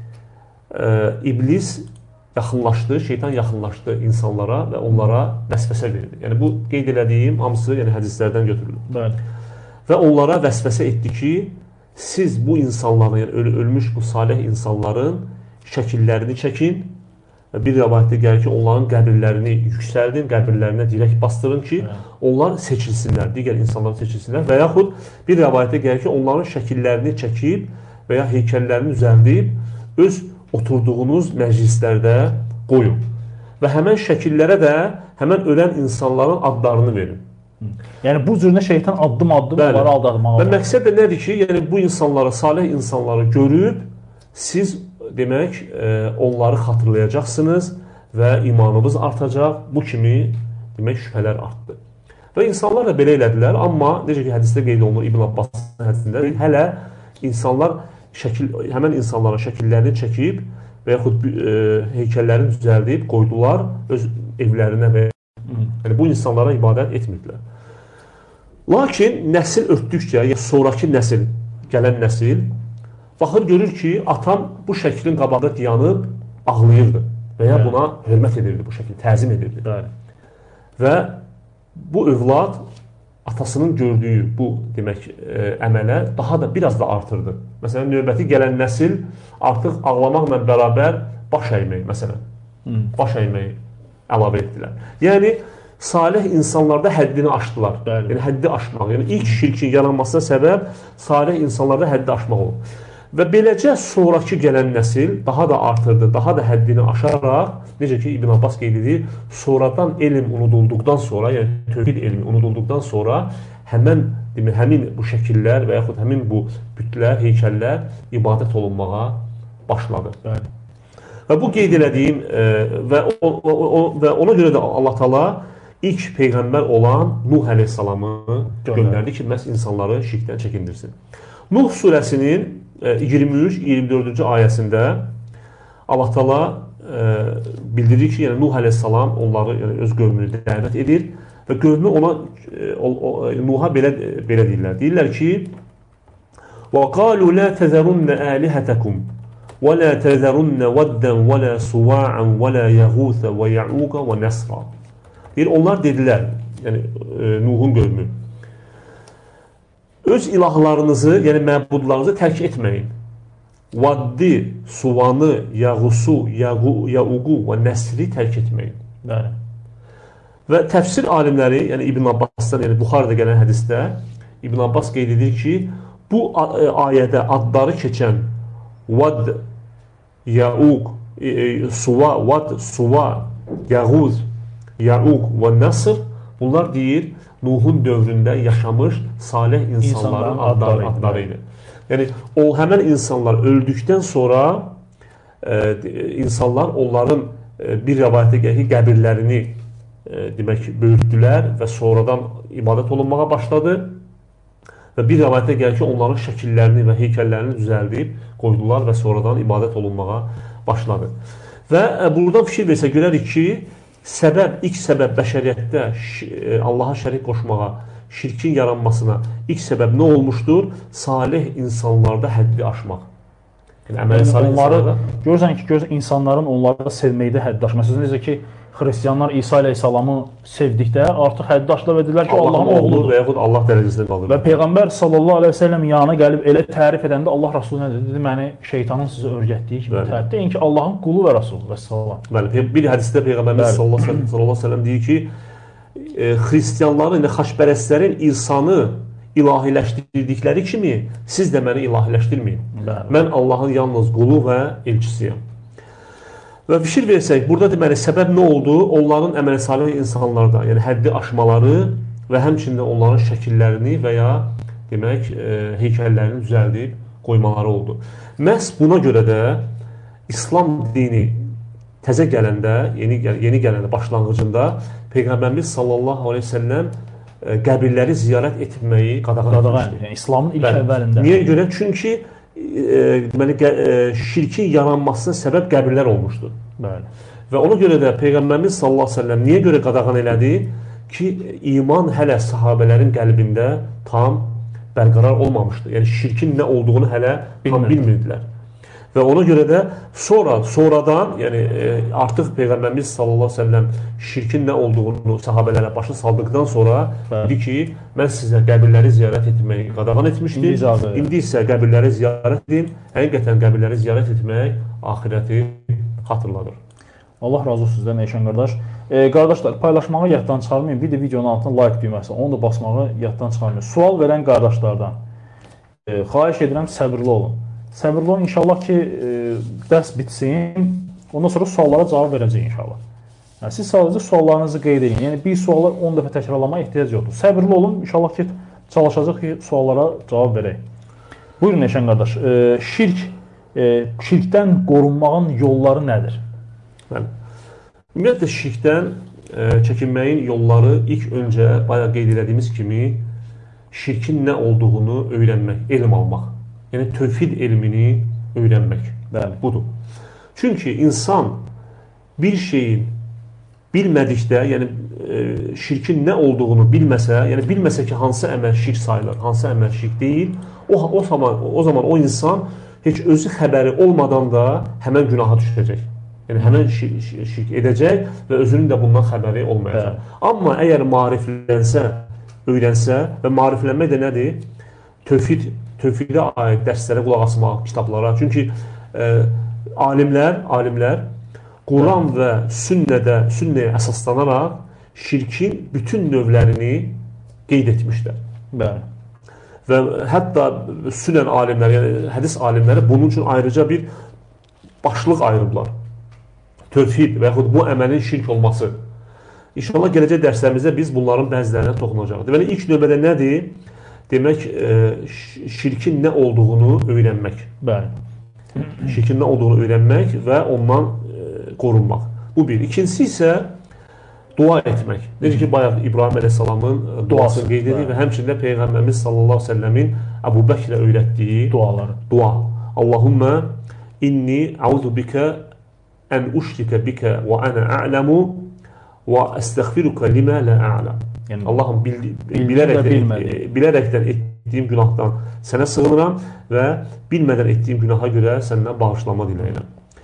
e, iblis yaxınlaşdı, şeytan yaxınlaşdı insanlara və onlara vəsvəsə verdi. Yəni bu qeyd elədiyim hamısı yəni hədislərdən götürülür. Bəli. Və onlara vəsvəsə etdi ki, siz bu insanların, yəni öl ölmüş bu salih insanların şəkillərini çəkin. Bir rivayətdə gəlir ki, onların qəbirlərini yüksəldin, qəbirlərinə dirək bastırın ki, Bəli. Onlar seçilsinlər, digər insanlar seçilsinlər və yaxud bir rivayətdə gəlir ki, onların şəkillərini çəkib və ya heykəllərini düzəldib öz oturduğunuz məclislərdə qoyun. Və həmən şəkillərə də həmən ölən insanların adlarını verin. Yəni bu cürünə şeytan addım-addım onları aldatmağa. Və məqsəd də nədir ki, yəni bu insanları, salih insanları görüb, siz demək, e, onları xatırlayacaqsınız və imanınız artacaq. Bu kimi demək şübhələr artdı. Və insanlar da belə elədilər, amma necə ki, hədisdə qeyd olunur İbn Abbasın hədisində, hələ insanlar şəkil, həmən insanlara şəkillərini çəkib və yaxud e, heykəllərini düzəldib qoydular öz evlərinə və yəni, bu insanlara ibadət etmirdilər. Lakin nəsil örtdükcə, yəni sonraki nəsil, gələn nəsil baxır, görür ki, atam bu şəklin qabağında dayanıb ağlayırdı və ya buna hörmət edirdi, bu şəkil təzim edirdi. Bəli. Və bu övlad atasının gördüyü bu demək e, əmələ daha da biraz da artırdı. Məsələn, növbəti gələn nəsil artıq ağlamaqla bərabər baş əyməyi, məsələn, hmm. baş əyməyi əlavə etdilər. Yəni, salih insanlarda həddini aşdılar. Bəli. Yəni, həddi aşmaq. Yəni, ilk şirkin yaranmasına səbəb salih insanlarda həddi aşmaq olur. Və beləcə sonraki gələn nəsil daha da artırdı, daha da həddini aşaraq, necə ki İbn Abbas qeyd edir, sonradan elm unudulduqdan sonra, yəni tövhid elmi unudulduqdan sonra həmən, demə, həmin bu şəkillər və yaxud həmin bu bütlər, heykəllər ibadət olunmağa başladı. Bəli. Və bu qeyd elədiyim e, və, o, o, o, və ona görə də Allah Teala ilk peyğəmbər olan Nuh əleyhissalamı göndərdi ki, məhz insanları şirkdən çəkindirsin. Nuh surəsinin iyirmi üç iyirmi dördüncü ayəsində Allah Teala e, bildirir ki, yəni Nuh əleyhissalam onları yəni, öz qövmünü dəvət edir və qövmü ona e, o, o, Nuh'a belə belə deyirlər. Deyirlər ki: "Və qalu la tazarunna alihatakum və la tazarunna waddan və la suwa'an və la yaghus və ya'uq və nasra." Deyir, onlar dedilər, yəni e, Nuh'un qövmü, öz ilahlarınızı, yəni məbudlarınızı tərk etməyin. Vaddi, suvanı, yağusu, yağuqu və nəsri tərk etməyin. Bəli. Və təfsir alimləri, yəni İbn Abbasdan, yəni Buxarıda gələn hədisdə İbn Abbas qeyd edir ki, bu ayədə adları keçən vad, yağuq, suva, vad, suva, yağuz, yağuq və nasr, bunlar deyir, Nuhun dövründə yaşamış salih insanların adları, adları idi. Yəni, o həmən insanlar öldükdən sonra e, insanlar onların e, bir rəvayətə gəlir ki, qəbirlərini e, demək, böyütdülər və sonradan ibadət olunmağa başladı. Və bir rəvayətdə gəlir ki, onların şəkillərini və heykəllərini düzəldib qoydular və sonradan ibadət olunmağa başladı. Və buradan fikir versə görərik ki, səbəb, ilk səbəb bəşəriyyətdə Allaha şərik qoşmağa, şirkin yaranmasına ilk səbəb nə olmuşdur? Salih insanlarda həddi aşmaq. Yəni, əməli salih onları, görürsən ki, görürsən, insanların onları sevməkdə həddi aşmaq. Necə ki, xristiyanlar İsa əleyhissalamı sevdikdə artıq həddi aşdılar və dedilər ki, Allahın oğludur. Və yaxud Allah dərəcəsində qalır. Və Peyğəmbər sallallahu aleyhi ve sellem yanına gəlib elə tərif edəndə Allah Rasulü nə dedi? Dedi, məni şeytanın sizə öyrətdiyi kimi tərif. Deyin ki, Allahın qulu və Rasulü və sallam. Bəli, bir hədisdə Peyğəmbərimiz sallallahu aleyhi ve sellem deyir ki, e, xristiyanların, xaçpərəstlərin İsa'nı ilahiləşdirdikləri kimi siz də məni ilahiləşdirməyin. Bəli. Mən Allahın yalnız qulu və elçisiyəm. Və fikir versək, burada deməli, səbəb nə oldu? Onların əməli salih insanlarda, yəni həddi aşmaları və həmçində onların şəkillərini və ya demək, e, heykəllərini düzəldib qoymaları oldu. Məhz buna görə də İslam dini təzə gələndə, yeni, yeni gələndə, başlanğıcında Peyğəmbərimiz sallallahu aleyhi ve sellem e, qəbirləri ziyarət etməyi qadağan etmişdir. Yəni, İslamın ilk əvvəlində. Niyə görə? Çünki deməli, şirkin yaranmasına səbəb qəbirlər olmuşdur. Bəli. Və ona görə də Peyğəmbərimiz sallallahu əleyhi və səlləm niyə görə qadağan elədi ki, iman hələ sahabələrin qəlbində tam bərqərar olmamışdı. Yəni şirkin nə olduğunu hələ tam bilmirdilər. Və ona görə də sonra, sonradan, yəni artıq Peyğəmbərimiz sallallahu əleyhi və səlləm şirkin nə olduğunu sahabələrə başa saldıqdan sonra dedi ki, mən sizə qəbirləri ziyarət etməyi qadağan etmişdim. İndi, İndi isə qəbirləri ziyarət edin. Həqiqətən qəbirləri ziyarət etmək axirəti xatırladır. Allah razı olsun sizdən Eyşan qardaş. E, qardaşlar, paylaşmağı yaddan çıxarmayın. Bir də videonun altına like düyməsi, onu da basmağı yaddan çıxarmayın. Sual verən qardaşlardan e, xahiş edirəm, səbirli olun. Səbirli olun, inşallah ki, e, dərs bitsin, ondan sonra suallara cavab verəcək inşallah. Yəni, siz sadəcə suallarınızı qeyd edin. Yəni, bir sualı on dəfə təkrarlamaya ehtiyac yoxdur. Səbirli olun, inşallah ki, çalışacaq ki, suallara cavab verək. Buyurun Eyşan qardaş, e, şirk, e, şirkdən qorunmağın yolları nədir? Bəli. Ümumiyyətlə, şirkdən e, çəkinməyin yolları ilk öncə, bayağı qeyd edədiyimiz kimi, şirkin nə olduğunu öyrənmək, elm almaq. Yəni, tövhid elmini öyrənmək. Bəli, budur. Çünki insan bir şeyin bilmədikdə, yəni e, şirkin nə olduğunu bilməsə, yəni bilməsə ki, hansı əməl şirk sayılır, hansı əməl şirk deyil, o, o, zaman, o zaman o insan heç özü xəbəri olmadan da həmən günaha düşəcək. Yəni, həmən şirk, şirk edəcək və özünün də bundan xəbəri olmayacaq. Bəli. Amma əgər mariflənsə, öyrənsə və mariflənmək də nədir? Tövhid tövhidə aid dərslərə qulaq asmaq, kitablara. Çünki e, alimlər, alimlər Quran və sünnədə, sünnəyə əsaslanaraq şirkin bütün növlərini qeyd etmişlər. Bəli. Və hətta sünnən alimləri, yəni hədis alimləri bunun üçün ayrıca bir başlıq ayırıblar. Tövhid və yaxud bu əməlin şirk olması. İnşallah gələcək dərslərimizdə biz bunların bəzilərinə toxunacaq. Deməli, ilk növbədə nədir? Demək, şirkin nə olduğunu öyrənmək. Bəli. Şirkin nə olduğunu öyrənmək və ondan qorunmaq. Bu bir. İkincisi isə dua etmək. Necə ki, bayaq İbrahim əleyhissalamın duasını qeyd edir və həmçində Peyğəmbərimiz sallallahu aleyhi ve səlləmin Əbu Bəkrə öyrətdiyi duaları. Dua. Allahümmə inni əuzu bikə ən uşrikə bikə və ənə ə'ləmu və əstəğfirukə limə lə ə'ləm. Yəni, Allahım, bilərəkdən, bilərəkdən etdiyim günahdan sənə sığınıram və bilmədən etdiyim günaha görə səndən bağışlama diləyirəm.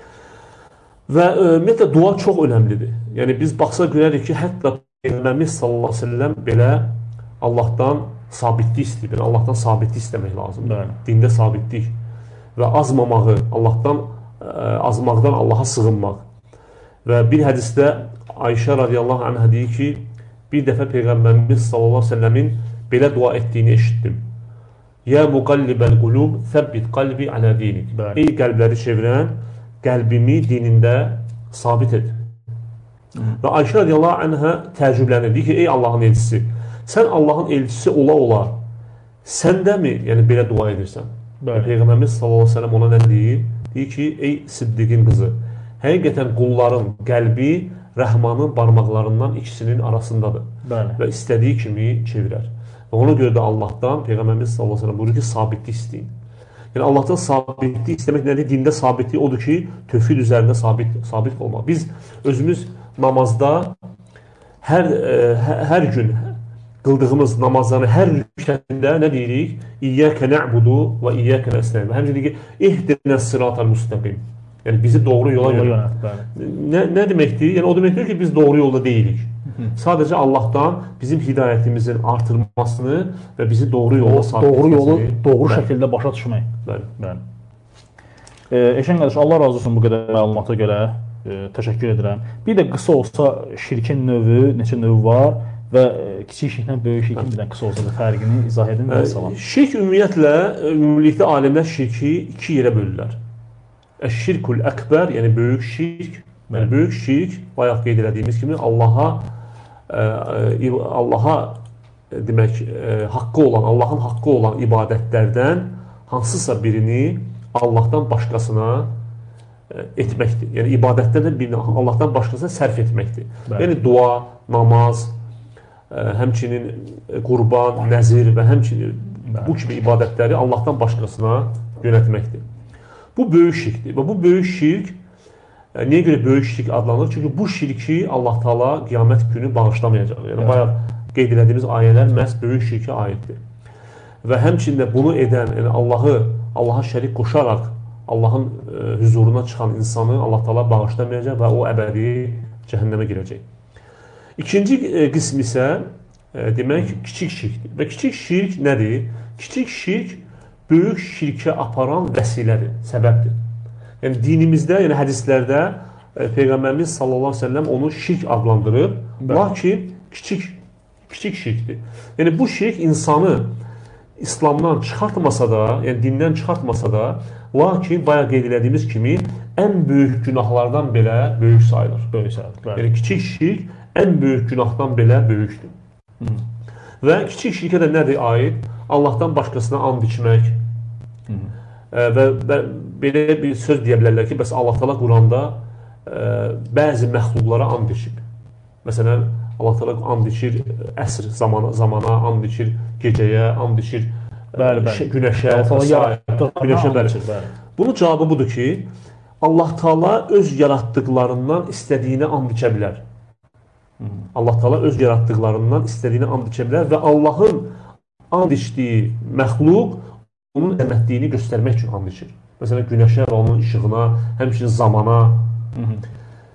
Və ümumiyyətlə, dua çox önəmlidir. Yəni, biz baxsa görərik ki, hətta Peyğəmbərimiz sallallahu aleyhi ve sellem belə Allahdan sabitlik istəyir. Yəni, Allahdan sabitlik istəmək lazımdır. Dində sabitlik və azmamağı, Allahdan, azmaqdan Allaha sığınmaq. Və bir hədisdə Ayşə radiyallahu anhə deyir ki, bir dəfə Peyğəmbərimiz sallallahu aleyhi ve sellemin belə dua etdiyini eşitdim. Ya muqallibəl qulub, thəbbit qalbi alə dinik. Ey qəlbləri çevirən, qəlbimi dinində sabit et. Hmm. Və Ayşə radiyallahu anhə təəccüblənir. Deyir ki, ey Allahın elçisi, sən Allahın elçisi ola ola, sən də mi yəni, belə dua edirsən? Peyğəmbərimiz sallallahu aleyhi ve sellem ona nə deyir? Deyir ki, ey Siddiqin qızı, həqiqətən qulların qəlbi Rəhmanın barmaqlarından ikisinin arasındadır. Bəli. Və istədiyi kimi çevirər. Və ona görə də Allahdan Peyğəmbərimiz sallallahu əleyhi və səlləm buyurur ki, sabitlik istəyin. Yəni Allahdan sabitlik istəmək nədir? Dində sabitlik odur ki, tövhid üzərində sabit sabit olmaq. Biz özümüz namazda hər ə, hər gün qıldığımız namazların hər rükətində nə deyirik? İyyəkə nə'budu və iyyəkə nəstəyin. Və həmçinin ki, ihdinəs sıratal müstəqim. Yəni bizi doğru yola yönət. Nə, nə deməkdir? Yəni o deməkdir ki, biz doğru yolda deyilik. Hı. Sadəcə Allahdan bizim hidayətimizin artırılmasını və bizi doğru yola sabit etməsini. Doğru yolu doğru bəli. Şəkildə başa düşmək. Bəli. Bəli. E, Eşən qardaş, Allah razı olsun bu qədər məlumata görə. E, təşəkkür edirəm. Bir də qısa olsa şirkin növü, neçə növü var və kiçik şirklə böyük şirkin bir də qısa olsa da fərqini izah edin və salam. Şirk ümumiyyətlə, ümumilikdə alimlər şirki iki yerə bölürlər. Əşşirkul əkbər, yəni böyük şirk. Yəni böyük şirk, bayaq qeyd elədiyimiz kimi Allaha ə, Allaha demək ə, haqqı olan, Allahın haqqı olan ibadətlərdən hansısa birini Allahdan başqasına ə, etməkdir. Yəni ibadətlərdən birini Allahdan başqasına sərf etməkdir. Bəli. Yəni dua, namaz, ə, həmçinin qurban, nəzir və həmçinin Bəli. Bu kimi ibadətləri Allahdan başqasına yönətməkdir. Bu böyük şirkdir və bu böyük şirk niyə görə böyük şirk adlanır? Çünki bu şirki Allah Taala qiyamət günü bağışlamayacaq. Yəni evet. Bayaq qeyd etdiyimiz ayələr məhz böyük şirkə aiddir. Və həmçində bunu edən, yəni Allahı Allaha şərik qoşaraq Allahın e, huzuruna çıxan insanı Allah Taala bağışlamayacaq və o əbədi cəhənnəmə girəcək. İkinci e, qism isə e, demək kiçik şirkdir. Və kiçik şirk nədir? Kiçik şirk böyük şirkə aparan vəsilədir, səbəbdir. Yəni dinimizdə, yəni hədislərdə e, Peyğəmbərimiz sallallahu əleyhi və səlləm onu şirk adlandırıb, lakin kiçik kiçik şirkdir. Yəni bu şirk insanı İslamdan çıxartmasa da, yəni dindən çıxartmasa da, lakin bayaq qeyd etdiyimiz kimi ən böyük günahlardan belə böyük sayılır. Böyük sayılır. Yəni kiçik şirk ən böyük günahdan belə böyükdür. Hı. Və kiçik şirkə də nədir aid? Allahdan başqasına and içmək e, və, və belə bir söz deyə bilərlər ki, bəs Allah Taala Quranda e, bəzi məxluqlara and içib. Məsələn, Allah Taala and içir əsr zamana, zamana and içir, gecəyə and içir, bəli, bəli. Günəşə, günəşə bəli. bəli. Bunun cavabı budur ki, Allah Taala öz yaratdıqlarından istədiyinə and içə bilər. Hı. Allah Taala öz yaratdıqlarından istədiyinə and içə bilər və Allahın and içdiyi məxluq onun əmətliyini göstərmək üçün and içir. Məsələn, günəşə və onun işığına, həmçinin zamana. Hı -hı.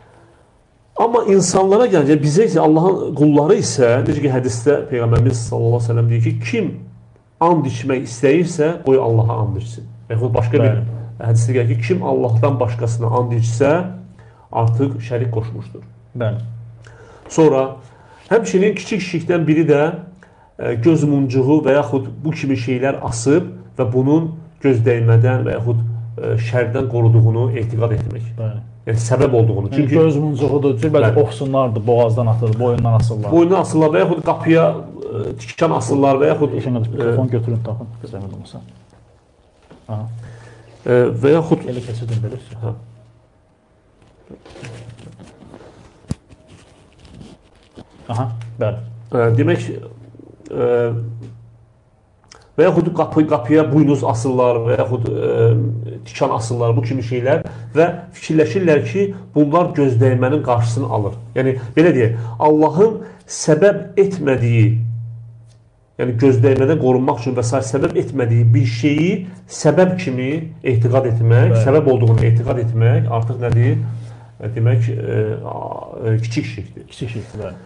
Amma insanlara gəlince, bizə isə Allahın qulları isə, necə ki, hədisdə Peyğəmbərimiz sallallahu əleyhi və səlləm deyir ki, kim and içmək istəyirsə, qoy Allaha and içsin. Yəni, başqa Bəli. bir hədisdə gəlir ki, kim Allahdan başqasına and içsə, artıq şərik qoşmuşdur. Bəli. Sonra, həmçinin kiçik şirkdən biri də göz muncuğu və yaxud bu kimi şeylər asıb və bunun göz dəymədən və yaxud şərdən qoruduğunu etiqad etmək. Bəli. Yəni səbəb olduğunu. Çünki yəni, göz muncuğudur, bəzi oxsunlardır, boğazdan atılır, boyundan asırlar. Boyundan asırlar və yaxud qapıya tikan asırlar və yaxud telefon götürün, tapın, zəhmət olmasa. Və yaxud elə keçirdim belə. Hə. Aha, bəli. Demək və yaxud qapı, qapıya buynuz asırlar və yaxud e, tikan asırlar, bu kimi şeylər və fikirləşirlər ki, bunlar gözdəymənin qarşısını alır. Yəni, belə deyək, Allahın səbəb etmədiyi, yəni gözdəymədən qorunmaq üçün və s. səbəb etmədiyi bir şeyi səbəb kimi etiqad etmək, Bəli. səbəb olduğunu etiqad etmək artıq nədir? Demək, e, e, kiçik şirkdir. Kiçik şirkdir, bəli.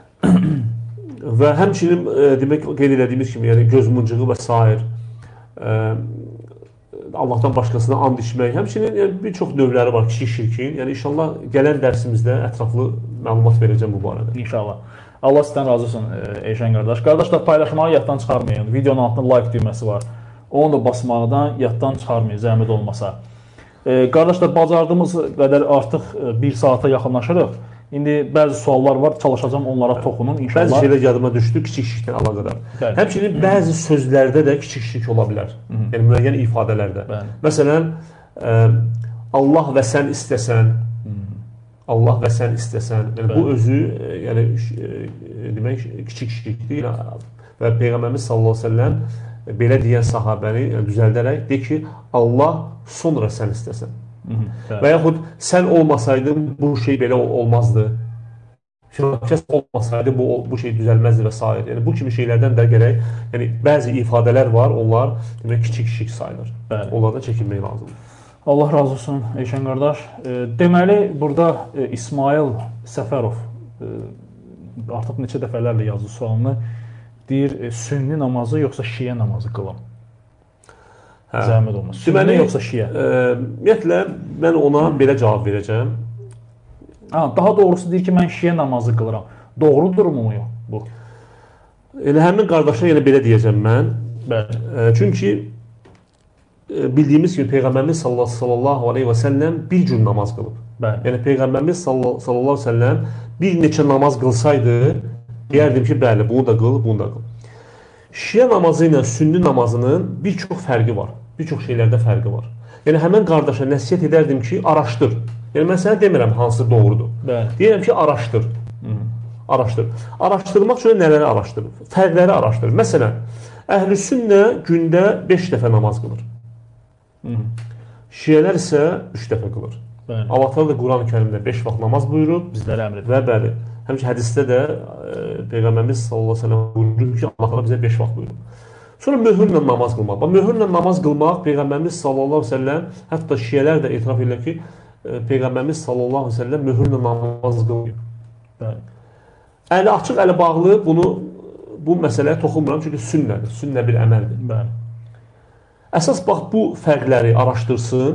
Və həmçinin e, demək qeyd etdiyimiz kimi, yəni göz muncuğu və s. E, Allahdan başqasına and içmək, həmçinin yəni, bir çox növləri var kiçik şirkin. Yəni inşallah gələn dərsimizdə ətraflı məlumat verəcəm bu barədə. İnşallah. Allah sizdən razı olsun Eşən qardaş. Qardaşlar paylaşmağı yaddan çıxarmayın. Videonun altında like düyməsi var. Onu da basmaqdan yaddan çıxarmayın, zəhmət olmasa. E, qardaşlar bacardığımız qədər artıq bir saata yaxınlaşırıq. İndi bəzi suallar var, çalışacağım onlara toxunum inşallah. Bəzi şeylər yadıma düşdü kiçik şirklə əlaqədar. Həmçinin bəzi sözlərdə də kiçik şirk ola bilər. Hı -hı. Yəni müəyyən ifadələrdə. Bəli. Məsələn, ə, Allah və sən istəsən, Hı -hı. Allah və sən istəsən, yəni bu özü yəni ə, demək kiçik şirkdir. Və Peyğəmbərimiz sallallahu əleyhi və səlləm belə deyən sahabəni düzəldərək de ki, Allah sonra sən istəsən. Və yaxud sən olmasaydın bu şey belə olmazdı. Filankəs olmasaydı bu, bu şey düzəlməzdi və s. Yəni, bu kimi şeylərdən də gərək, yəni, bəzi ifadələr var, onlar demək, kiçik-kiçik sayılır. Bəli. Onlardan çəkinmək lazımdır. Allah razı olsun Eyşən qardaş. E, deməli, burada e, İsmail Səfərov e, artıq neçə dəfələrlə yazdı sualını. Deyir, e, sünni namazı yoxsa şiə namazı qılam? Hə. Zəhmət olmaz. Sünni deməli, yoxsa şiə? E, ümumiyyətlə, mən ona Hı. belə cavab verəcəm. Ha, daha doğrusu deyir ki, mən şiə namazı qılıram. Doğrudurumu mu yox bu? Elə həmin qardaşa yenə belə deyəcəm mən. Bəli. E, çünki bildiyimiz kimi Peyğəmbərimiz sallallahu aleyhi və səlləm bir gün namaz qılıb. Bəli. Yəni Peyğəmbərimiz sallallahu aleyhi və səlləm bir neçə namaz qılsaydı, deyərdim ki, bəli, bunu da qıl, bunu da qıl. Şiə namazı ilə sünni namazının bir çox fərqi var. Bir çox şeylərdə fərqi var. Yəni həmin qardaşa nəsihət edərdim ki, araşdır. Yəni mən sənə demirəm hansı doğrudur. Bəli. Deyirəm ki, araşdır. Hı. Araşdır. Araşdırmaq üçün nələri araşdır? Fərqləri araşdır. Məsələn, əhl-i sünnə gündə beş dəfə namaz qılır. Hı -hı. Şiələr isə üç dəfə qılır. Bəli. Allah da Quran-ı Kərimdə beş vaxt namaz buyurub. Bizlərə əmr edir. Və bəli, həmçə hədisdə də e, Peyğəmbərimiz sallallahu əleyhi və səlləm buyurur ki, Allah bizə beş vaxt buyurub. Sonra möhürlə namaz qılmaq. Bax, möhürlə namaz qılmaq Peyğəmbərimiz sallallahu əleyhi və səlləm, hətta şiələr də etiraf edirlər ki, e, Peyğəmbərimiz sallallahu əleyhi və səlləm möhürlə namaz qılmıyor. Bəli. Əli açıq, əli bağlı bunu bu məsələyə toxunmuram çünki sünnədir. Sünnə bir əməldir. Bəli. Əsas bax bu fərqləri araşdırsın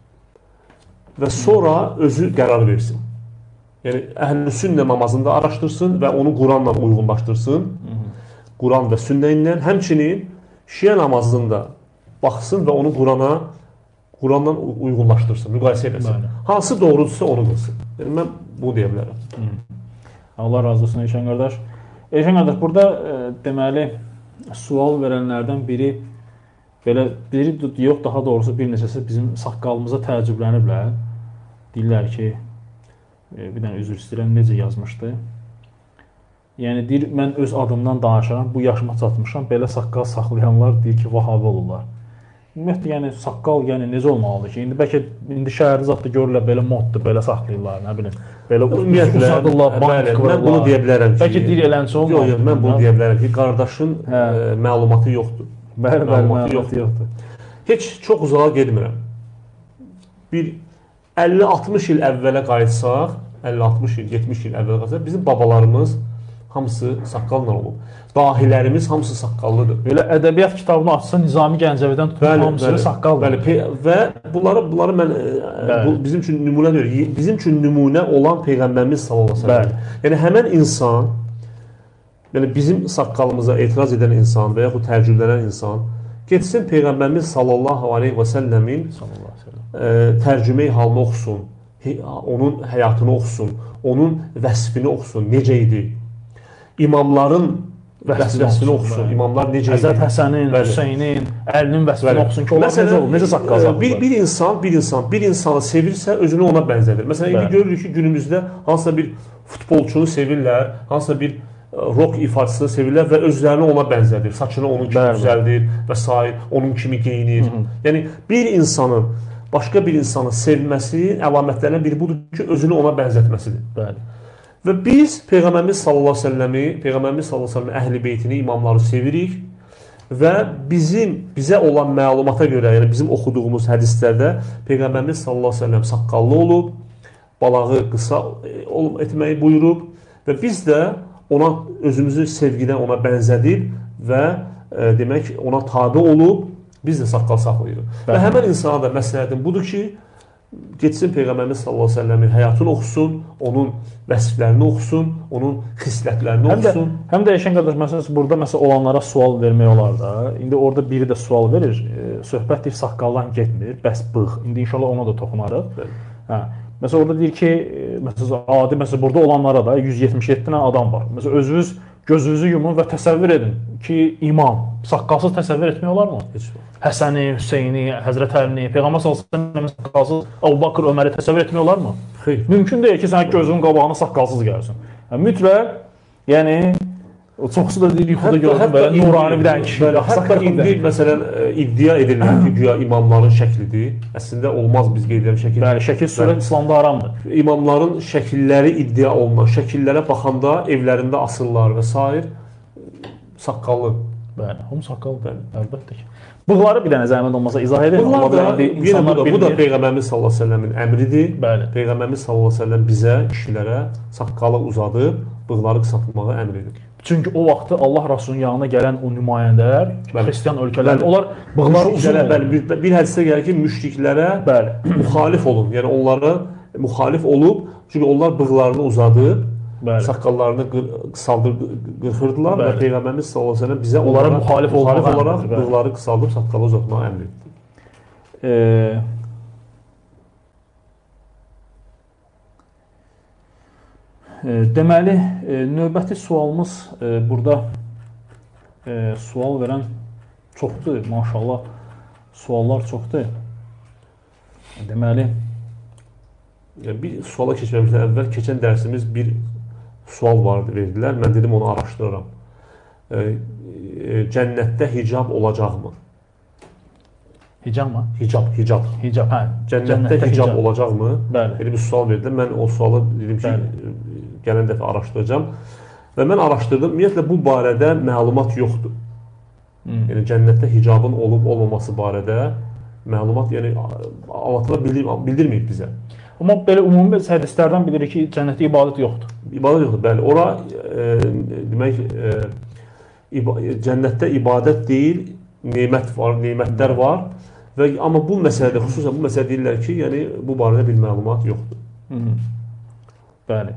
və sonra özü qərar versin. Yəni əhl-i sünnə namazında araşdırsın və onu Quranla uyğunlaşdırsın. Quran və sünnə ilə, həmçinin şiə namazında baxsın və onu Qurana Quranla uyğunlaşdırsın, müqayisə edəsin. Bəli. Hansı doğrudursa onu qılsın. Yəni mən bunu deyə bilərəm. Hı. Allah razı olsun Eyşən qardaş. Eyşən qardaş, burada e, deməli sual verənlərdən biri belə biri yox, daha doğrusu bir neçəsi bizim saqqalımıza təəccübləniblər. Deyirlər ki, e, bir dənə üzr istəyirəm, necə yazmışdı? Yəni deyir, mən öz adımdan danışaram, bu yaşıma çatmışam, belə saqqal saxlayanlar deyir ki, vahabi olurlar. Ümumiyyətlə, yəni saqqal yəni necə olmalıdır ki, indi bəlkə indi şəhərdə zat da görürlər, belə moddur, belə saxlayırlar, nə bilim, belə uzadırlar, bank qırırlar. Mən bunu deyə bilərəm ki, bəlkə deyir eləncə olmalıdır. Yox, yox, mən bunu deyə bilərəm ki, qardaşın hə. e, məlumatı yoxdur. Bəli, bəli, məlumatı yoxdur. yoxdur. Heç çox uzağa gedmirəm. Bir əlli altmış il əvvələ qayıtsaq, əlli altmış il, yetmiş il əvvələ qayıtsaq, bizim babalarımız hamısı saqqalla olub. Dahilərimiz hamısı saqqallıdır. Belə ədəbiyyat kitabını açsa Nizami Gəncəvidən tutub hamısı saqqaldır. Bəli, və bunları bunları mən bu, bizim üçün nümunə deyir. Bizim üçün nümunə olan Peyğəmbərimiz sallallahu əleyhi və səlləm. Yəni həmin insan, yəni bizim saqqalımıza etiraz edən insan və yaxud tərcümelənən insan getsin Peyğəmbərimiz sallallahu əleyhi və səlləmin tərcümeyi halını oxusun, onun həyatını oxusun, onun vəsfini oxusun, necə idi? İmamların vəsfini oxusun, imamlar necə idi? Həzrət Həsənin, Hüseynin, Əlinin vəsfini oxusun ki, onlar necə olur, necə saqqal saxlayırlar? Bir, bir insan, bir insan, bir insanı sevirsə özünü ona bənzədir. Məsələn, indi görürük ki, günümüzdə hansısa bir futbolçunu sevirlər, hansısa bir rock ifaçısını sevirlər və özlərini ona bənzədir. Saçını onun kimi Bəli. düzəldir və s. onun kimi geyinir. Hı -hı. Yəni, bir insanın başqa bir insanı sevməsi əlamətlərindən biri budur ki, özünü ona bənzətməsidir. Bəli. Və biz Peyğəmbərimiz sallallahu əleyhi və səlləmi, Peyğəmbərimiz sallallahu əleyhi və səlləmin əhl-i beytini, imamları sevirik və bizim bizə olan məlumata görə, yəni bizim oxuduğumuz hədislərdə Peyğəmbərimiz sallallahu əleyhi və səlləm saqqallı olub, balağı qısa etməyi buyurub və biz də ona özümüzü sevgidən ona bənzədib və e, demək ona tabe olub, biz də saqqal saxlayırıq. Bəli. Və həmən insana da məsləhətim budur ki, getsin Peyğəmbərimiz sallallahu əleyhi və səlləmin həyatını oxusun, onun vəsflərini oxusun, onun xislətlərini həm oxusun. Də, həm də Eyşən qardaş, məsələn, burada məsələn olanlara sual vermək olar da. İndi orada biri də sual verir, e, söhbət deyir, saqqaldan getmir, bəs bığ. İndi inşallah ona da toxunarıq. Hə. Məsələn, orada deyir ki, məsələn, adi, məsələn, burada olanlara da yüz yetmiş yeddi dənə adam var. Məsələn, özünüz gözünüzü yumun və təsəvvür edin ki, imam, saqqalsız təsəvvür etmək olarmı? Heç var. Həsəni, Hüseyni, Həzrət Əlini, Peyğəmbər sallallahu əleyhi və səlləm saqqalsız Əbu Bakır, Öməri təsəvvür etmək olarmı? Xeyr. Mümkün deyil ki, sənin gözünün qabağına saqqalsız gəlsin. Yəni, mütləq, yəni, Çoxsu da deyir, yuxuda gördüm belə nurani bir dənə kişi. Hətta indi məsələn iddia edilir ki, güya imamların şəklidir. Əslində olmaz, biz qeyd edirəm şəkil. Bəli, şəkil sürət İslamda haramdır. İmamların şəkilləri iddia olunan, şəkillərə baxanda evlərində asırlar və s. saqqallı. Bəli, hum saqqallı. Bəli, əlbəttə ki. Bığları bir dənə zəhmət olmasa izah edin. Bığlar da, yenə bu da, bu da Peyğəmbərimiz sallallahu əleyhi və səlləmin əmridir. Bəli. Peyğəmbərimiz sallallahu əleyhi və səlləm bizə, kişilərə saqqalı uzadıb, bığları qısaltmağı əmr edir. Çünki o vaxtı Allah Rasulunun yanına gələn o nümayəndələr, xristian ölkələr, onlar bığları uzun olur. Bir, bir hədisdə gəlir ki, müşriklərə bəli, müxalif olun. Yəni onlara müxalif olub, çünki onlar bığlarını uzadıb, bəli, saqqallarını qısaldır, qırxırdılar bəli, və Peyğəmbərimiz sallallahu əleyhi və səlləm bizə onlara müxalif, müxalif olaraq bəli, bığları qısaldıb, saqqalı uzatmağı əmr etdi. Eee Deməli, növbəti sualımız burada sual verən çoxdur, maşallah, suallar çoxdur. Deməli, bir suala keçməmişdən əvvəl, keçən dərsimiz bir sual vardı, verdilər. Mən dedim, onu araşdırıram. Cənnətdə hicab olacaqmı? Hicab mı? Hicab, hicab. Hicab, hə. Cənnətdə, Cənnətdə hicab, hicab olacaqmı? Bəli. Elə bir sual verdilər. Mən o sualı dedim ki, bəli, gələn dəfə araşdıracağam. Və mən araşdırdım. Ümumiyyətlə, bu barədə məlumat yoxdur. Hmm. Yəni, cənnətdə hicabın olub-olmaması barədə məlumat, yəni, Allah təala bildirməyib bizə. Amma belə ümumi hədislərdən bilirik ki, cənnətdə ibadət yoxdur. İbadət yoxdur, bəli. Ora, e, demək, e, iba, cənnətdə ibadət deyil, nemət var, nemətlər var. Və, amma bu məsələdə, xüsusən bu məsələ deyirlər ki, yəni, bu barədə bir məlumat yoxdur. Hmm. Bəli.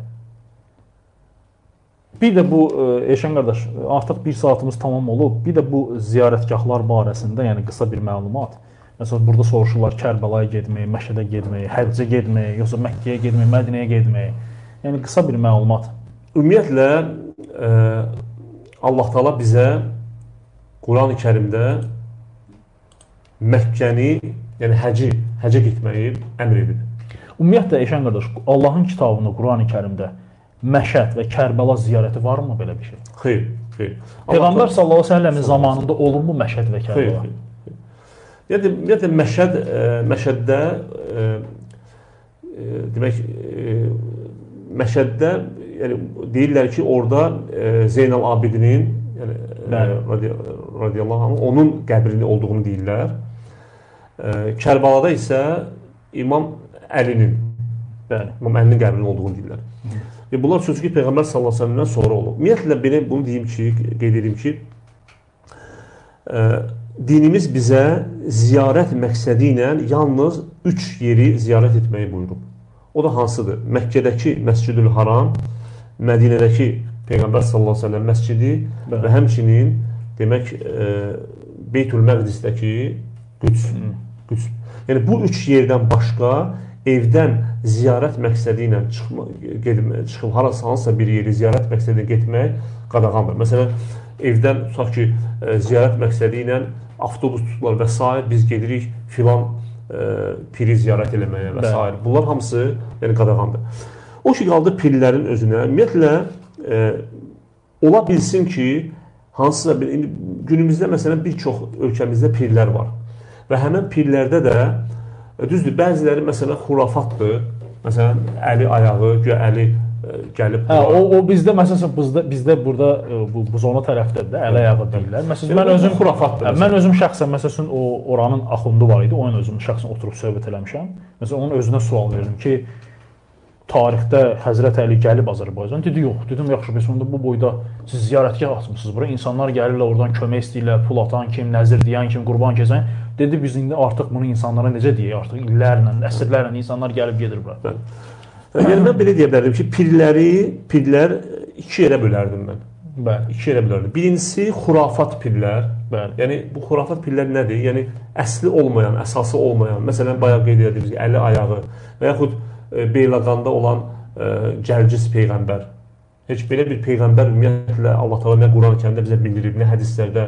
Bir də bu, Eşən qardaş, artıq bir saatımız tamam olub. Bir də bu ziyarətgahlar barəsində, yəni qısa bir məlumat. Məsələn, burada soruşurlar Kərbəlaya getməyi, Məşədə getməyi, Həccə getməyi, yoxsa Məkkəyə getməyi, Mədinəyə getməyi. Yəni, qısa bir məlumat. Ümumiyyətlə, e, Allah Taala bizə Quran-ı Kərimdə Məkkəni, yəni həci, həcə getməyi əmr edir. Ümumiyyətlə, Eşən qardaş, Allahın kitabında, Quran-ı Kərimdə Məşəd və Kərbəla ziyarəti varmı belə bir şey? Xeyr, xeyr. Peyğəmbər sallallahu əleyhi və səlləmin zamanında olurmu Məşəd və Kərbəla? Xeyr, xeyr. Yəni, ümumiyyətlə, Məşəd, e, Məşəddə, e, e, demək, e, Məşəddə, yəni, deyirlər ki, orada e, Zeynəl Abidinin, yəni, e, radi, radiyallahu anh, onun qəbrini olduğunu deyirlər. E, Kərbalada isə İmam Əlinin, bəli, İmam Əlinin qəbrinin olduğunu deyirlər. Hı. E, bunlar sözü ki, Peyğəmbər sallallahu əleyhi və səlləmdən sonra olub. Ümumiyyətlə, belə bunu deyim ki, qeyd edeyim ki, e, dinimiz bizə ziyarət məqsədi ilə yalnız üç yeri ziyarət etməyi buyurub. O da hansıdır? Məkkədəki Məscidül Haram, Mədinədəki Peyğəmbər sallallahu əleyhi və səlləm məscidi bəli, və həmçinin demək e, Beytül Məqdisdəki Qüds. Qüds. Yəni bu üç yerdən başqa evdən ziyarət məqsədi ilə çıxıb harasa hansısa bir yeri ziyarət məqsədi ilə getmək qadağandır. Məsələn, evdən tutaq ki, e, ziyarət məqsədi ilə avtobus tutular və s. biz gedirik filan e, piri ziyarət eləməyə və s. Bunlar hamısı yəni, qadağandır. O ki, qaldı pirlərin özünə. Ümumiyyətlə, e, ola bilsin ki, hansısa bir, günümüzdə məsələn bir çox ölkəmizdə pirlər var. Və həmin pirlərdə də, e, düzdür, bəziləri məsələn xurafatdır. Məsələn, əli ayağı, güya əli e, gəlib. Hə, o, o bizdə, məsələn, bizdə, bizdə burada bu, bu zona tərəfdə də əli ayağı deyirlər. Məsələn, mən özüm xurafatdır. Hə, mən özüm şəxsən, məsələn, o oranın axundu var idi, o ilə özüm şəxsən oturub söhbət eləmişəm. Məsələn, onun özünə sual verdim ki, tarixdə Həzrət Əli gəlib Azərbaycan. Dedi, yox. Dedim, yaxşı, biz onda bu boyda siz ziyarətgah açmışsınız. Bura insanlar gəlirlər, oradan kömək istəyirlər, pul atan kim, nəzir deyən kim, qurban keçən. Dedi, biz indi artıq bunu insanlara necə deyək? Artıq illərlə, əsrlərlə insanlar gəlib gedir bura. Yəni, mən belə deyə bilərdim ki, pirləri, pirlər iki yerə bölərdim mən. Bəli. İki yerə bölərdim. Birincisi, xurafat pirlər. Bəli. Yəni, bu xurafat pirlər nədir? Yəni, əsli olmayan, əsası olmayan, məsələn, bayaq qeyd edədiyimiz ki, əli ayağı və yaxud Beyləqanda olan e, Cərcis Peyğəmbər. Heç belə bir Peyğəmbər ümumiyyətlə Allah Teala nə Quran-ı Kərimdə bizə bildirib, nə hədislərdə.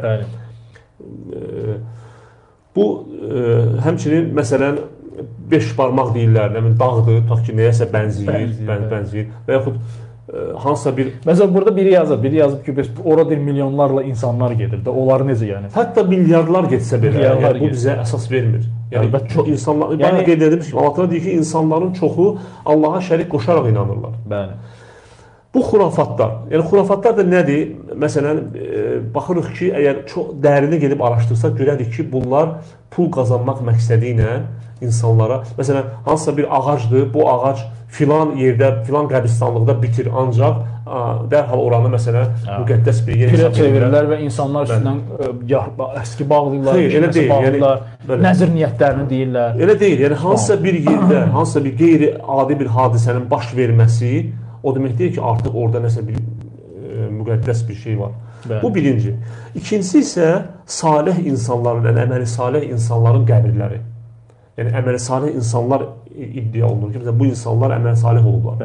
E, bu, e, həmçinin, məsələn, beş barmaq deyirlər, nəmin, dağdır, tutaq ki, nəyəsə bənziyir, bənziyir, bən, bənziyir. Və yaxud hansısa bir... Məsələn, burada biri yazıb, biri yazıb ki, ora bir milyonlarla insanlar gedir də, onlar necə yəni? Hətta milyardlar getsə belə, yəni, bu bizə əsas vermir. Yəni, Əlbət, çox insanlar, yəni, bana qeyd edilmiş ki, Allah deyir ki, insanların çoxu Allaha şərik qoşaraq inanırlar. Bəli. Bu xurafatlar, yəni xurafatlar da nədir? Məsələn, e, baxırıq ki, əgər çox dərinə gedib araşdırsaq, görərik ki, bunlar pul qazanmaq məqsədi ilə insanlara, məsələn, hansısa bir ağacdır, bu ağac filan yerdə, filan qəbristanlıqda bitir, ancaq a, dərhal oranı, məsələn, hə. müqəddəs bir yer hesab çevirirlər və insanlar üstündən ə, əski bağlayırlar, Xeyr, elə deyil, bağlayırlar, yəni, nəzir niyyətlərini deyirlər. Elə deyil, yəni hansısa bir yerdə, hansısa bir qeyri-adi bir hadisənin baş verməsi, o demək deyil ki, artıq orada nəsə bir e, müqəddəs bir şey var. Bəli. Bu birinci. İkincisi isə salih insanların, yəni əməli salih insanların qəbirləri. Yəni əməli salih insanlar iddia olunur ki, bu insanlar əməli salih olublar.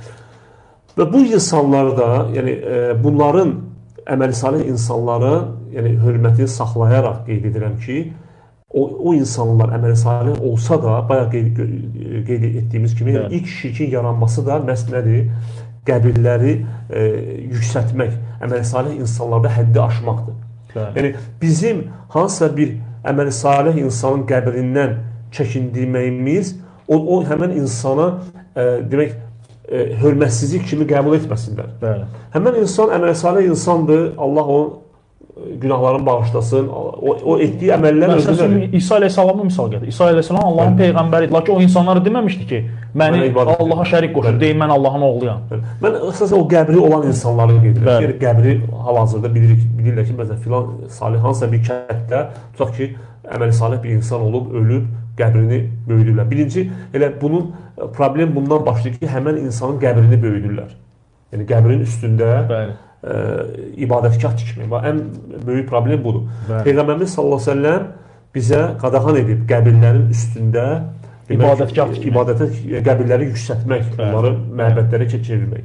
Bəli. Və bu insanlar da, yəni e, bunların əməli salih insanların, yəni hörmətini saxlayaraq qeyd edirəm ki, o, o insanlar əməli salih olsa da, bayaq qeyd, qeyd etdiyimiz kimi, yəni, ilk şirkin yaranması da məhz nədir? Qəbirləri e, yüksətmək, əməli salih insanlarda həddi aşmaqdır. Bəli. Yəni bizim hansısa bir əməli salih insanın qəbrindən çəkindiyimiz, o, o həmən insana e, demək, e, hörmətsizlik kimi qəbul etməsinlər. Bəli. Həmən insan əməli salih insandır, Allah onun günahlarını bağışlasın, o, o etdiyi əməllər özünə... İsa əleyhissalamı misal gətir. İsa əleyhissalam Allahın peyğəmbəri idi. Lakin o insanlara deməmişdi ki, məni Allaha şərik qoşur, deyim mən Allahın oğluyam. Mən əsasən o qəbri olan insanları gedirəm. Yəni, qəbri hal-hazırda bilirik, bilirlər ki, məsələn, filan salih hansısa bir kətdə, tutaq ki, əməli salih bir insan olub, ölüb, qəbrini böyüdürlər. Birinci, elə bunun, problem bundan başlayır ki, həmən insanın qəbrini böyüdürlər. Yəni, qəbrin üstündə... Bəli. Ə, ibadətgah tikmək. Ən böyük problem budur. Bəli. Peyğəmbərimiz sallallahu əleyhi və səlləm bizə qadağan edib qəbirlərin üstündə ibadətgah tikmək, ibadətə qəbirləri yüksətmək, onları məbədlərə çevirmək.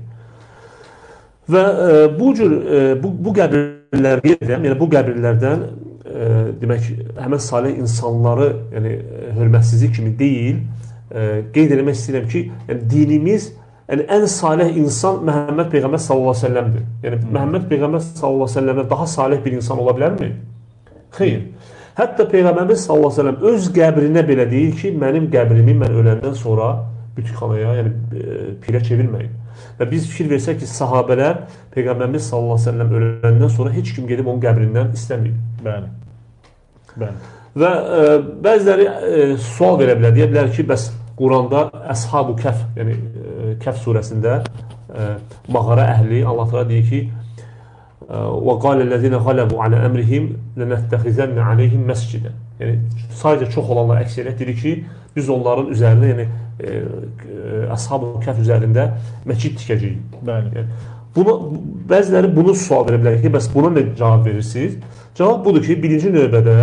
Və ə, bu cür ə, bu, bu qəbirlər deyirəm, yəni bu qəbirlərdən ə, demək həmin salih insanları, yəni hörmətsizlik kimi deyil, ə, qeyd etmək istəyirəm ki, yəni dinimiz Yəni, ən salih insan Məhəmməd Peyğəmbər sallallahu əleyhi və səlləmdir. Yəni, hmm. Məhəmməd Peyğəmbər sallallahu əleyhi və səlləmdən daha salih bir insan ola bilərmi? Xeyr. Hətta Peyğəmbərimiz sallallahu əleyhi və səlləm öz qəbrinə belə deyir ki, mənim qəbrimi mən öləndən sonra bütxanaya, yəni pirə çevirməyin. Və biz fikir versək ki, sahabələr Peyğəmbərimiz sallallahu əleyhi və səlləm öləndən sonra heç kim gedib onun qəbrindən istəməyib. Bəli. Bəli. Və ə, bəziləri ə, sual verə bilər, deyə bilər ki, bəs Quranda Əshab-ı Kəf, yəni Kəf surəsində ə, mağara əhli Allah təala deyir ki: "Və qalellezine galabu ala emrihim lenəttəxizənə aleyhim məscidə." Yəni sadəcə çox olanlar əksəriyyət deyir ki, biz onların üzərində, yəni ə, Əshab-ı Kəf üzərində məscid tikəcəyik. Bəli. Yəni, bunu bəziləri bunu sual verə bilər ki, bəs buna nə cavab verirsiniz? Cavab budur ki, birinci növbədə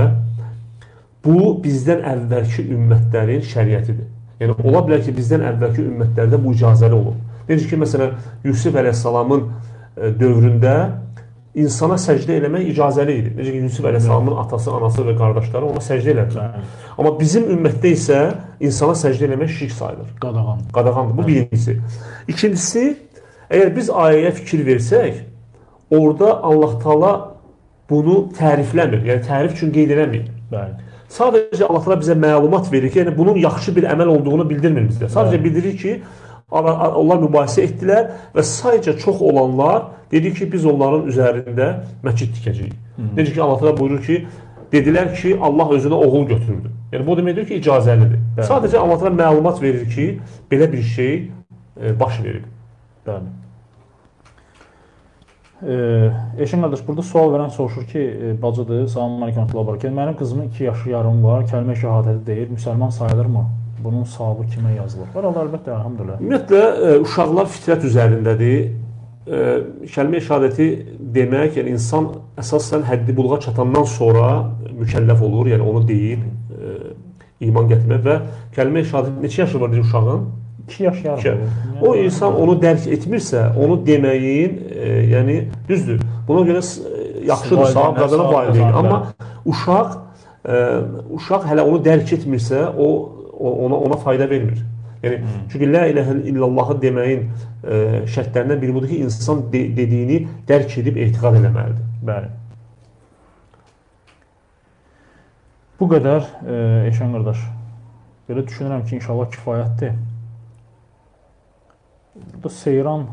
bu bizdən əvvəlki ümmətlərin şəriətidir. Yəni, ola bilər ki, bizdən əvvəlki ümmətlərdə bu icazəli olub. Necə ki, məsələn, Yusuf əleyhissalamın dövründə insana səcdə eləmək icazəli idi. Necə ki, Yusuf əleyhissalamın atası, anası və qardaşları ona səcdə elədilər. Amma bizim ümmətdə isə insana səcdə eləmək şirk sayılır. Qadağandır. Qadağandır. Bu birincisi. İkincisi, əgər biz ayəyə fikir versək, orada Allah Taala bunu tərifləmir. Yəni, tərif üçün qeyd eləmir. Bəli. Sadəcə Allah təala bizə məlumat verir ki, yəni bunun yaxşı bir əməl olduğunu bildirmir bizə. Sadəcə bildirir ki, onlar mübahisə etdilər və sadəcə çox olanlar dedi ki, biz onların üzərində məscid tikəcəyik. Necə ki, Allah təala buyurur ki, dedilər ki, Allah özünə oğul götürürdü. Yəni bu deməkdir ki, icazəlidir. Bəli. Sadəcə Allah təala məlumat verir ki, belə bir şey e, baş verib. Bəli. Eşin qardaş, burada sual verən soruşur ki, bacıdır, salam aleyküm barakatuh. Mənim qızımın iki yaşı yarım var, kəlmə şəhadəti deyir, müsəlman sayılırmı? Bunun savabı kimə yazılır? Var Allah, əlbəttə, əlhamdülillah. Ümumiyyətlə, uşaqlar fitrət üzərindədir. Kəlmə şəhadəti demək, yəni insan əsasən həddi buluğa çatandan sonra mükəlləf olur, yəni onu deyib, iman gətirmək və kəlmə şəhadəti neçə yaşı var deyir uşağın? iki yaş yarım. O insan onu dərk etmirsə, onu deməyin, e, yəni düzdür. Buna görə yaxşıdır, savab qazana valideyn. Amma uşaq e, uşaq hələ onu dərk etmirsə, o ona ona fayda vermir. Yəni, hmm. çünki la ilahə illallahı deməyin e, şərtlərindən biri budur ki, insan de dediyini dərk edib etiqad eləməlidir. Bəli. Bu qədər, e, Eşən qardaş. Belə düşünürəm ki, inşallah kifayətdir. Burada Seyran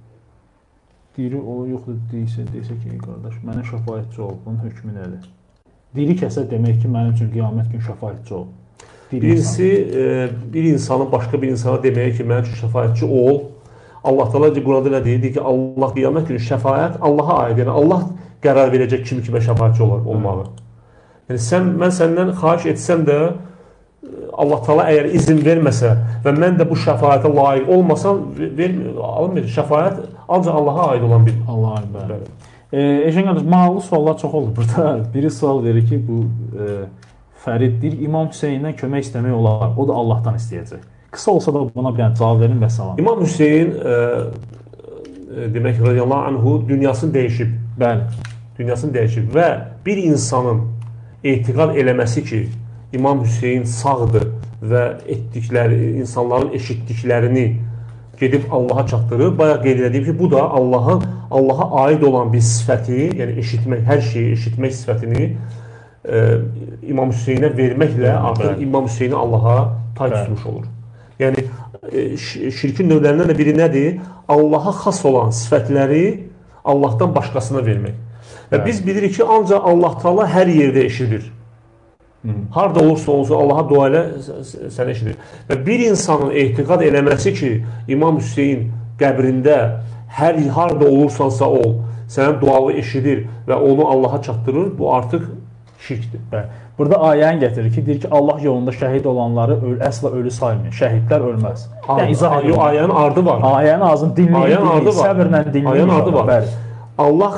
diri o yoxdur deyilsə, deyilsə ki, qardaş, mənə şəfayətçi ol, bunun hökmü nədir? Diri kəsə demək ki, mənim üçün qiyamət gün şəfayətçi ol. Birincisi, e, bir insanın başqa bir insana deməyə ki, mənim üçün şəfayətçi ol. Allah Teala Quranda nə deyir? Deyir ki, Allah qiyamət günü şəfayət Allaha aid. Yəni, Allah qərar verəcək kim kimə şəfayətçi olar, olmağı. Yəni, sən, mən səndən xahiş etsəm də, Allah Teala əgər izin verməsə və mən də bu şəfayətə layiq olmasam, alınmır. Şəfayət ancaq Allaha aid olan bir. Allaha aid, bəli. Eşən qardaş, maraqlı suallar çox olur burada. Biri sual verir ki, bu e, Fərid deyir, İmam Hüseyndən kömək istəmək olar, o da Allahdan istəyəcək. Qısa olsa da buna bir cavab verin və salam. İmam Hüseyin e, e, demək radiyallahu anhu dünyasını dəyişib. Bəli. Dünyasını dəyişib və bir insanın etiqad eləməsi ki, İmam Hüseyin sağdır və etdikləri, insanların eşitdiklərini gedib Allaha çatdırır. Bayaq qeyd edib ki, bu da Allahın Allaha aid olan bir sifəti, yəni eşitmək, hər şeyi eşitmək sifətini e, İmam Hüseynə verməklə artıq İmam Hüseyni Allaha tay tutmuş olur. Yəni e, şirkin növlərindən də biri nədir? Allaha xas olan sifətləri Allahdan başqasına vermək. Və Bəli. Biz bilirik ki, ancaq Allah Teala hər yerdə eşidir. Hı. Harada olursa olsun Allaha dua elə, sən eşidir. Və bir insanın etiqad eləməsi ki, İmam Hüseyin qəbrində hər harada olursansa ol, sənin dualı eşidir və onu Allaha çatdırır, bu artıq şirkdir. Bəli. Burada ayəni gətirir ki, deyir ki, Allah yolunda şəhid olanları öl, əsla ölü saymıyor. Şəhidlər ölməz. Yəni, izah ediyor. Ayənin ardı var. Ayənin ağzını dinləyin, səbirlə dinləyin. Ayənin ardı var. Bəli. Allah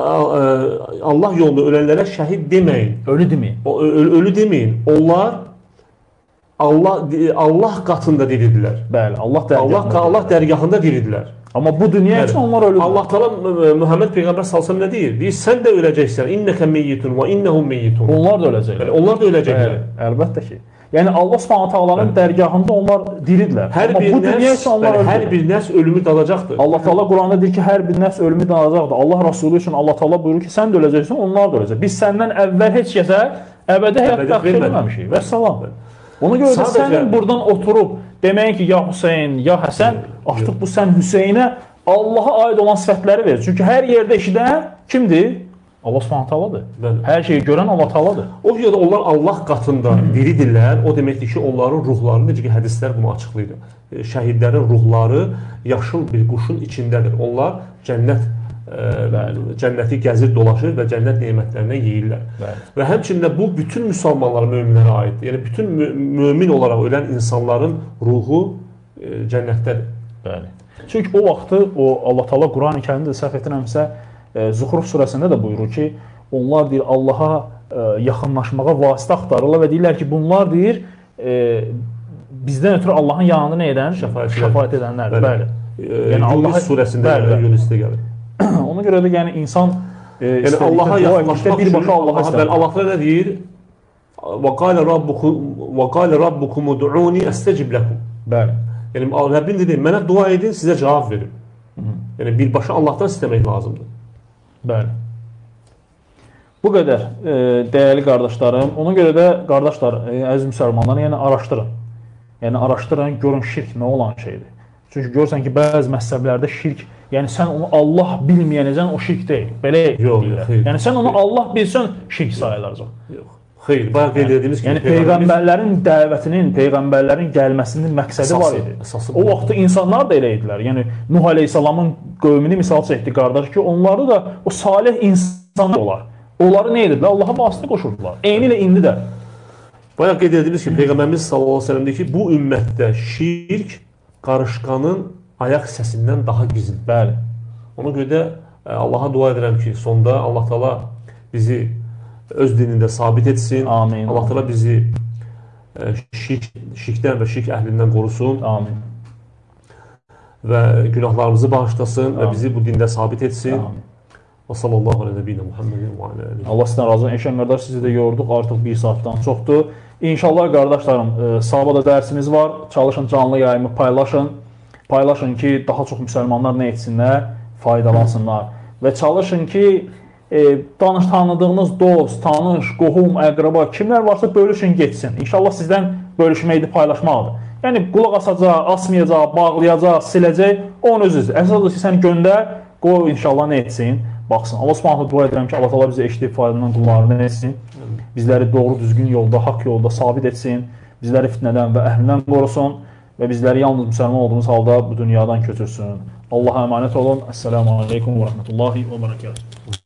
Allah yolunda ölənlərə şəhid deməyin. Ölü deməyin. Ölü, ölü deməyin. Onlar Allah Allah qatında diridirlər. Bəli, Allah dərgahında. Allah Allah dərgahında diridirlər. Amma bu dünya üçün onlar ölüdür. Allah Teala Muhammed Peyğəmbər sallallahu əleyhi və səlləm nə deyir? Deyir, sən də öləcəksən. İnnəkə meyyitun və innəhum meyyitun. Onlar da öləcəklər. Yəni, onlar da öləcəklər. Bəli, əlbəttə ki. Yəni Allah Subhanahu taalanın dərgahında onlar diridirlər. Hər bir nəfs, hər bir nəfs ölümü dadacaqdır. Allah Teala Quranda deyir ki, hər bir nəfs ölümü dadacaqdır. Allah Rəsulü üçün Allah Teala buyurur ki, sən də öləcəksən, onlar da öləcək. Biz səndən əvvəl heç kəsə əbədi həyat bəxş etməmişik. Və salam. Ona görə də sənin buradan oturub deməyin ki, ya Hüseyn, ya Həsən, artıq bu sən Hüseynə Allaha aid olan sifətləri verir. Çünki hər yerdə eşidən kimdir? Allah Subhanahu taaladır. Hər şeyi görən Allah taaladır. O yerdə onlar Allah qatında diridirlər. O deməkdir ki, onların ruhları, necə ki, hədislər bunu açıqlayır. Şəhidlərin ruhları yaşıl bir quşun içindədir. Onlar cənnət ə, cənnəti gəzir, dolaşır və cənnət nemətlərindən yeyirlər. Bəli. Və həmçində bu bütün müsəlmanlara, möminlərə aiddir. Yəni bütün mömin olaraq ölən insanların ruhu ə, cənnətdədir. Bəli. Çünki o vaxtı o Allah Taala Quran-ı Kərimdə səhv etmirəmsə, Zuhruf surəsində də buyurur ki, onlar deyir Allaha ə, yaxınlaşmağa vasitə axtarırlar və deyirlər ki, bunlar deyir ə, bizdən ötürü Allahın yanında nə edən? Şəfaət edənlərdir. Bəli. Yəni Yunus surəsində Yunusda gəlir. Ona görə də yəni insan ə, yəni Allaha yaxınlaşmaq birbaşa Allaha istəyir. Allah Teala nə deyir? Və qala rabbukum və qala rabbukum ud'uni astecib lakum. Bəli. Yəni Rəbbin dedi, mənə dua edin, sizə cavab verim. Yəni birbaşa Allahdan istəmək lazımdır. Bəli. Bu qədər e, dəyərli qardaşlarım. Ona görə də qardaşlar, e, əziz müsəlmanlar, yəni araşdırın. Yəni araşdırın, görün şirk nə olan şeydir. Çünki görürsən ki, bəzi məhzəblərdə şirk, yəni sən onu Allah bilməyənəcən o şirk deyil. Belə deyirlər. Yəni sən onu Allah bilsən, şirk sayılacaq. Yox. Xeyr, bayaq qeyd etdiyimiz kimi. Yəni peyğəmbərlərin dəvətinin, peyğəmbərlərin gəlməsinin məqsədi var idi. O vaxtda insanlar da elə idilər. Yəni Nuh əleyhissalamın qövmünü misal çəkdi qardaş ki, onları da o salih insanlar olar. Onları nə edirdilər? Allaha vasitə qoşurdular. Eyni ilə indi də. Bayaq qeyd etdiyimiz kimi peyğəmbərimiz sallallahu əleyhi və səlləm deyir ki, bu ümmətdə şirk qarışqanın ayaq səsindən daha gizlidir. Bəli. Ona görə də Allaha dua edirəm ki, sonda Allah Taala bizi öz dinində sabit etsin. Amin. Allah Teala bizi şirk, şirkdən və şirk əhlindən qorusun. Amin. Və günahlarımızı bağışlasın. Amin. Və bizi bu dində sabit etsin. Amin. Və sallallahu aleyhi və Muhammedin və alə alihi. Allah sizdən razı olsun. Eşən qardaş, sizi də yorduq. Artıq bir saatdan çoxdur. İnşallah qardaşlarım, e, sabah da dərsimiz var. Çalışın canlı yayımı paylaşın. Paylaşın ki, daha çox müsəlmanlar nə etsinlər, faydalansınlar. Və çalışın ki, e, danış tanıdığınız dost, tanış, qohum, əqraba, kimlər varsa bölüşün, geçsin. İnşallah sizdən bölüşməkdir, paylaşmaqdır. Yəni, qulaq asacaq, asmayacaq, bağlayacaq, siləcək, onun özüdür. Əsas odur ki, sən göndər, qoy inşallah nə etsin, baxsın. Allah subhanahu dua edirəm ki, Allah təala bizi eşidib faydalan qullarını etsin. Bizləri doğru düzgün yolda, haqq yolda sabit etsin. Bizləri fitnədən və əhlindən qorusun və bizləri yalnız müsəlman olduğumuz halda bu dünyadan köçürsün. Allaha əmanət olun. Əssəlamu aleykum və rəhmətullahi və bərəkətuhu.